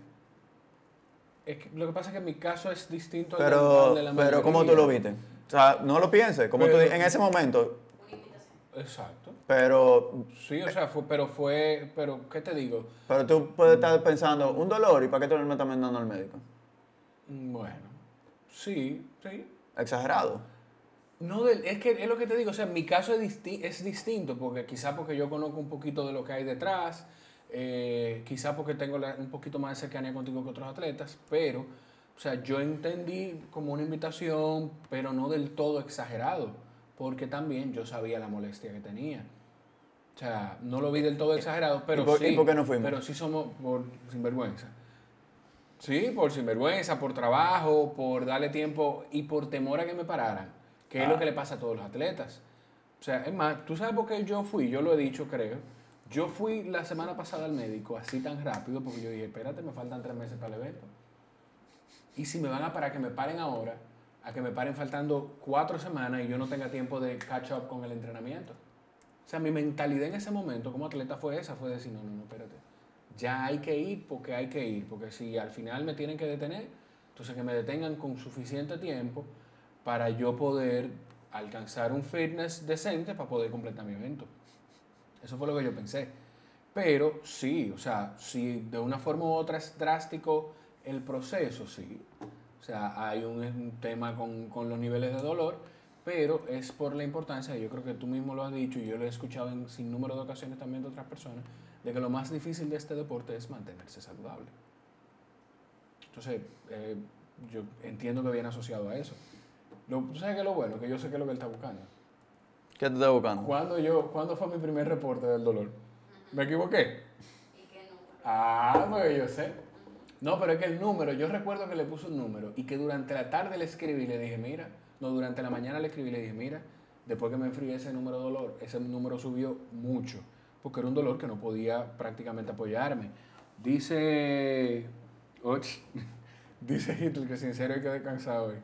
Es que lo que pasa es que mi caso es distinto al Pero, de la pero ¿cómo tú lo viste? O sea, no lo pienses, como tú en ese momento, Una invitación. Exacto. pero Sí, o sea, pero ¿qué te digo? tú puedes estar pensando, un dolor, ¿y para qué tú me estás mandando al médico? Bueno, sí. Exagerado. No, es que es lo que te digo, o sea, mi caso es distinto, porque quizá porque yo conozco un poquito de lo que hay detrás, quizá porque tengo un poquito más de cercanía contigo que otros atletas, pero, o sea, yo entendí como una invitación, pero no del todo exagerado, porque también yo sabía la molestia que tenía. O sea, no lo vi del todo exagerado, pero sí. ¿Y por qué no fuimos? Pero sí somos por sinvergüenza. Sí, por sinvergüenza, por trabajo, por darle tiempo y por temor a que me pararan, que es lo que le pasa a todos los atletas. O sea, es más, tú sabes por qué yo fui, yo lo he dicho, creo. Yo fui la semana pasada al médico así tan rápido porque yo dije, espérate, me faltan 3 meses para el evento. Y si me van a parar, que me paren ahora, a que me paren faltando 4 semanas y yo no tenga tiempo de catch up con el entrenamiento. O sea, mi mentalidad en ese momento como atleta fue esa, fue decir, no, espérate. Ya hay que ir, porque si al final me tienen que detener, entonces que me detengan con suficiente tiempo para yo poder alcanzar un fitness decente para poder completar mi evento. Eso fue lo que yo pensé. Pero sí, o sea, si de una forma u otra es drástico el proceso, sí. O sea, hay un tema con los niveles de dolor, pero es por la importancia, yo creo que tú mismo lo has dicho y yo lo he escuchado en sin número de ocasiones también de otras personas, de que lo más difícil de este deporte es mantenerse saludable. Entonces, yo entiendo que viene asociado a eso. ¿Tú sabes qué es lo bueno? Que yo sé qué es lo que él está buscando. ¿Qué te estás buscando? ¿Cuándo fue mi primer reporte del dolor? ¿Me equivoqué? ¿Y qué número? Ah, pues yo sé. No, pero es que el número, yo recuerdo que le puse un número y que durante la tarde le escribí y le dije, mira, no, durante la mañana le escribí y le dije, mira, después que me enfrié ese número de dolor, ese número subió mucho, porque era un dolor que no podía prácticamente apoyarme. Dice, dice Hitler que sincero hay que descansar hoy.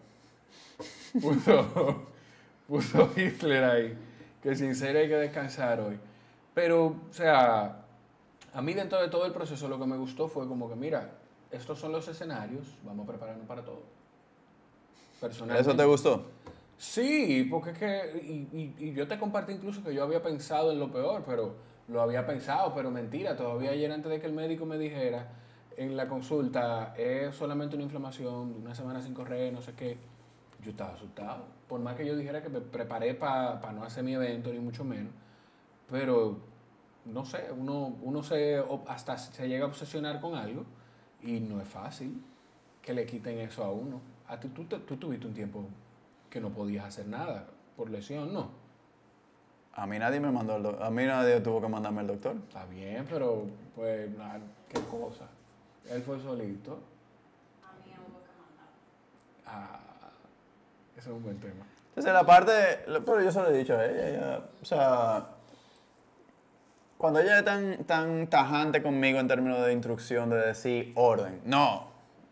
Puso Hitler ahí, que sincero hay que descansar hoy. Pero, o sea, a mí dentro de todo el proceso lo que me gustó fue como que, mira, estos son los escenarios, vamos a prepararnos para todo. Personalmente. ¿Eso te gustó? Sí, porque es que, y yo te compartí incluso que yo había pensado en lo peor, pero lo había pensado, pero mentira, todavía ayer antes de que el médico me dijera en la consulta, es solamente una inflamación, una semana sin correr, no sé qué, yo estaba asustado. Por más que yo dijera que me preparé para no hacer mi evento, ni mucho menos, pero no sé, uno hasta se llega a obsesionar con algo y no es fácil que le quiten eso a uno. A ti, tú tuviste un tiempo que no podías hacer nada por lesión, ¿no? A mí nadie me mandó a mí nadie tuvo que mandarme al doctor. Está bien, pero pues nada, qué cosa. Él fue solito. A mí hubo que mandar. Ah, ese es un buen tema. Entonces pero yo se lo he dicho a ella, o sea, cuando ella es tan tajante conmigo en términos de instrucción, de decir orden, no.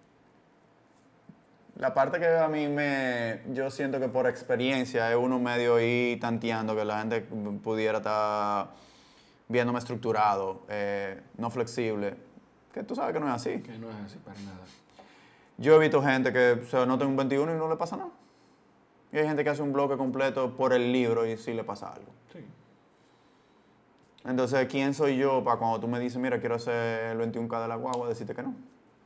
La parte que a mí yo siento que por experiencia es uno medio ahí tanteando que la gente pudiera estar viéndome estructurado, no flexible, que tú sabes que no es así. Que no es así para nada. Yo he visto gente que se anota un 21 y no le pasa nada. Y hay gente que hace un bloque completo por el libro y sí le pasa algo. Sí. Entonces, ¿quién soy yo para cuando tú me dices, mira, quiero hacer el 21K de la guagua, decirte que no?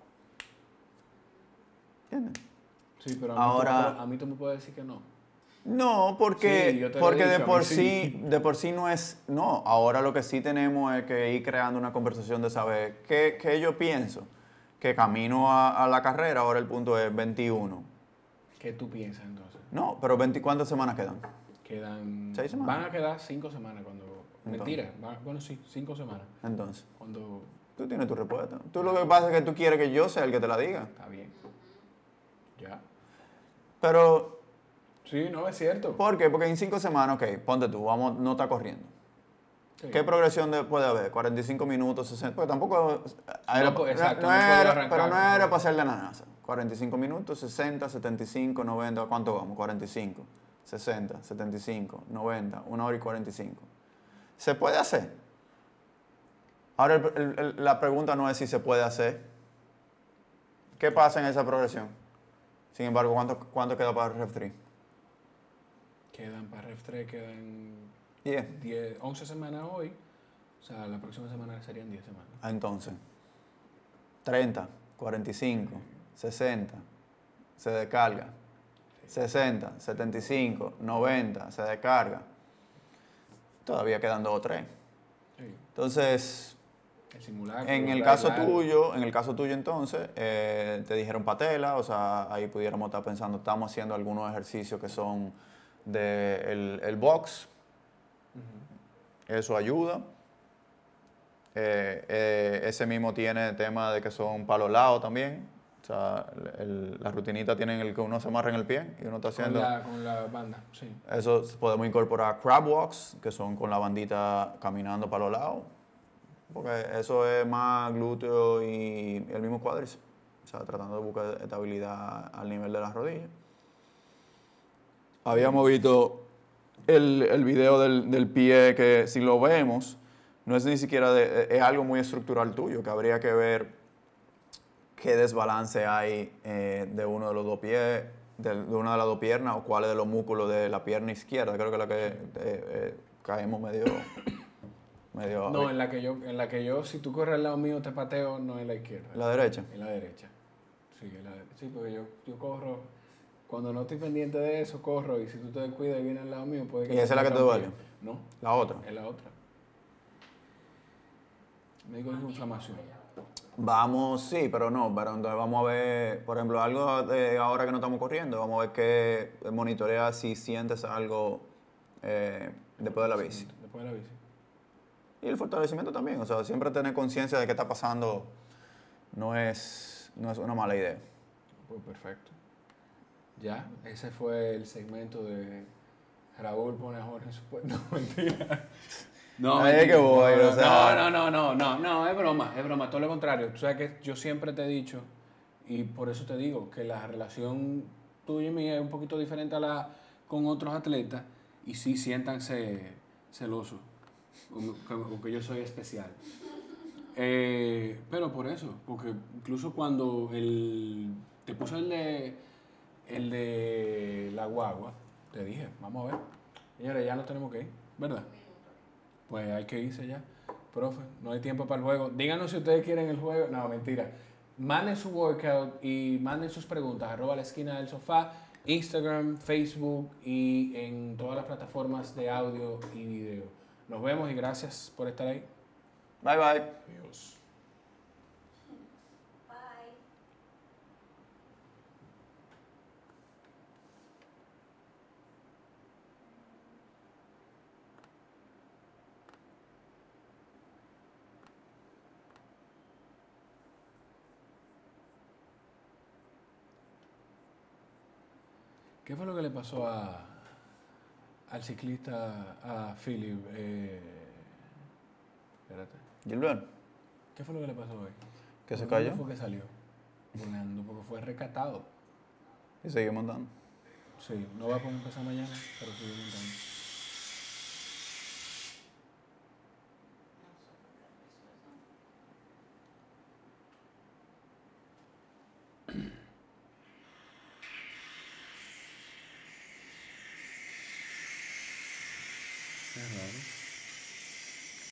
¿Entiendes? Sí, pero Ahora- a mí tú me puedes decir que no. No, porque, Sí, yo te lo he porque dicho, a mí sí. de por sí no es, no, ahora lo que sí tenemos es que ir creando una conversación de saber qué yo pienso, que camino a la carrera, ahora el punto es 21. ¿Qué tú piensas entonces? No, pero 20, ¿cuántas semanas quedan? Quedan... 6 semanas. Van a quedar 5 semanas cuando... Mentira, bueno, sí, 5 semanas. Entonces, Cuando... tú tienes tu respuesta. Tú lo que pasa es que tú quieres que yo sea el que te la diga. Está bien. Ya. Pero, Sí, no, es cierto. ¿por qué? Porque en 5 semanas, ok, ponte tú, vamos, no está corriendo. Sí. ¿Qué progresión puede haber? 45 minutos, 60, porque tampoco... Exacto, no no puede era, arrancar. pero no era para hacerle la NASA. 45 minutos, 60, 75, 90, ¿cuánto vamos? 45, 60, 75, 90, 1 hora y 45. ¿Se puede hacer? Ahora la pregunta no es si se puede hacer. ¿Qué pasa en esa progresión? Sin embargo, ¿cuánto queda para el Ref 3? Quedan para Ref 3, quedan 10. 11 semanas hoy. O sea, la próxima semana serían 10 semanas. Entonces, 30, 45, 60, se descarga. 60, 75, 90, se descarga. Todavía quedan 2 o 3. Sí. Entonces, El simulacro. en el ¿verdad? caso tuyo entonces, te dijeron patela, o sea, ahí pudiéramos estar pensando, estamos haciendo algunos ejercicios que son el box, eso ayuda. Ese mismo tiene tema de que son palos lados también, o sea, la rutinita tienen el que uno se amarra en el pie y uno está haciendo... Con la banda, sí. Eso podemos incorporar crab walks, que son con la bandita caminando para los lados, porque eso es más glúteo y el mismo cuádriceps, o sea, tratando de buscar estabilidad al nivel de las rodillas. Habíamos visto el video del pie, que si lo vemos, no es ni siquiera es algo muy estructural tuyo, que habría que ver qué desbalance hay de uno de los dos pies, de una de las dos piernas, o cuáles de los músculos de la pierna izquierda. Creo que es la que caemos medio No, en la que yo, si tú corres al lado mío, te pateo, no en la izquierda. la derecha. En la derecha. Sí, sí, porque yo corro, cuando no estoy pendiente de eso, corro, y si tú te descuidas y vienes al lado mío, puede que... ¿Y esa es la que te duele? No, La otra. es la otra. Me digo, es inflamación. Vamos, sí, pero no, pero entonces vamos a ver, por ejemplo, algo de ahora que no estamos corriendo, vamos a ver qué monitorea si sientes algo después de la bici. Después de la bici. Y el fortalecimiento también, o sea, siempre tener conciencia de qué está pasando no es una mala idea. Pues perfecto. Ya, ese fue el segmento de Raúl pone a Jorge en su puesto. No, mentira. No, Ahí es que voy, no, o sea. no, es broma, todo lo contrario. Tú sabes que yo siempre te he dicho, y por eso te digo, que la relación tuya y mía es un poquito diferente a la con otros atletas, y sí siéntanse celosos, como que yo soy especial. Pero por eso, porque incluso cuando te puse el de la guagua, te dije, vamos a ver, señores, ya no tenemos que ir, ¿verdad? Pues hay que irse ya. Profe, no hay tiempo para el juego. Díganos si ustedes quieren el juego. No, mentira. Manden su workout y manden sus preguntas. @ la esquina del sofá, Instagram, Facebook y en todas las plataformas de audio y video. Nos vemos y gracias por estar ahí. Bye bye. Adiós. Bye. ¿Qué fue lo que le pasó al ciclista, a Philip? Espérate. Gilbert, ¿Qué fue lo que le pasó hoy? ¿que se ¿Por dónde cayó? fue que salió? Volando, porque fue rescatado. Y sigue montando. Sí, no va a poder empezar mañana, pero sigue montando.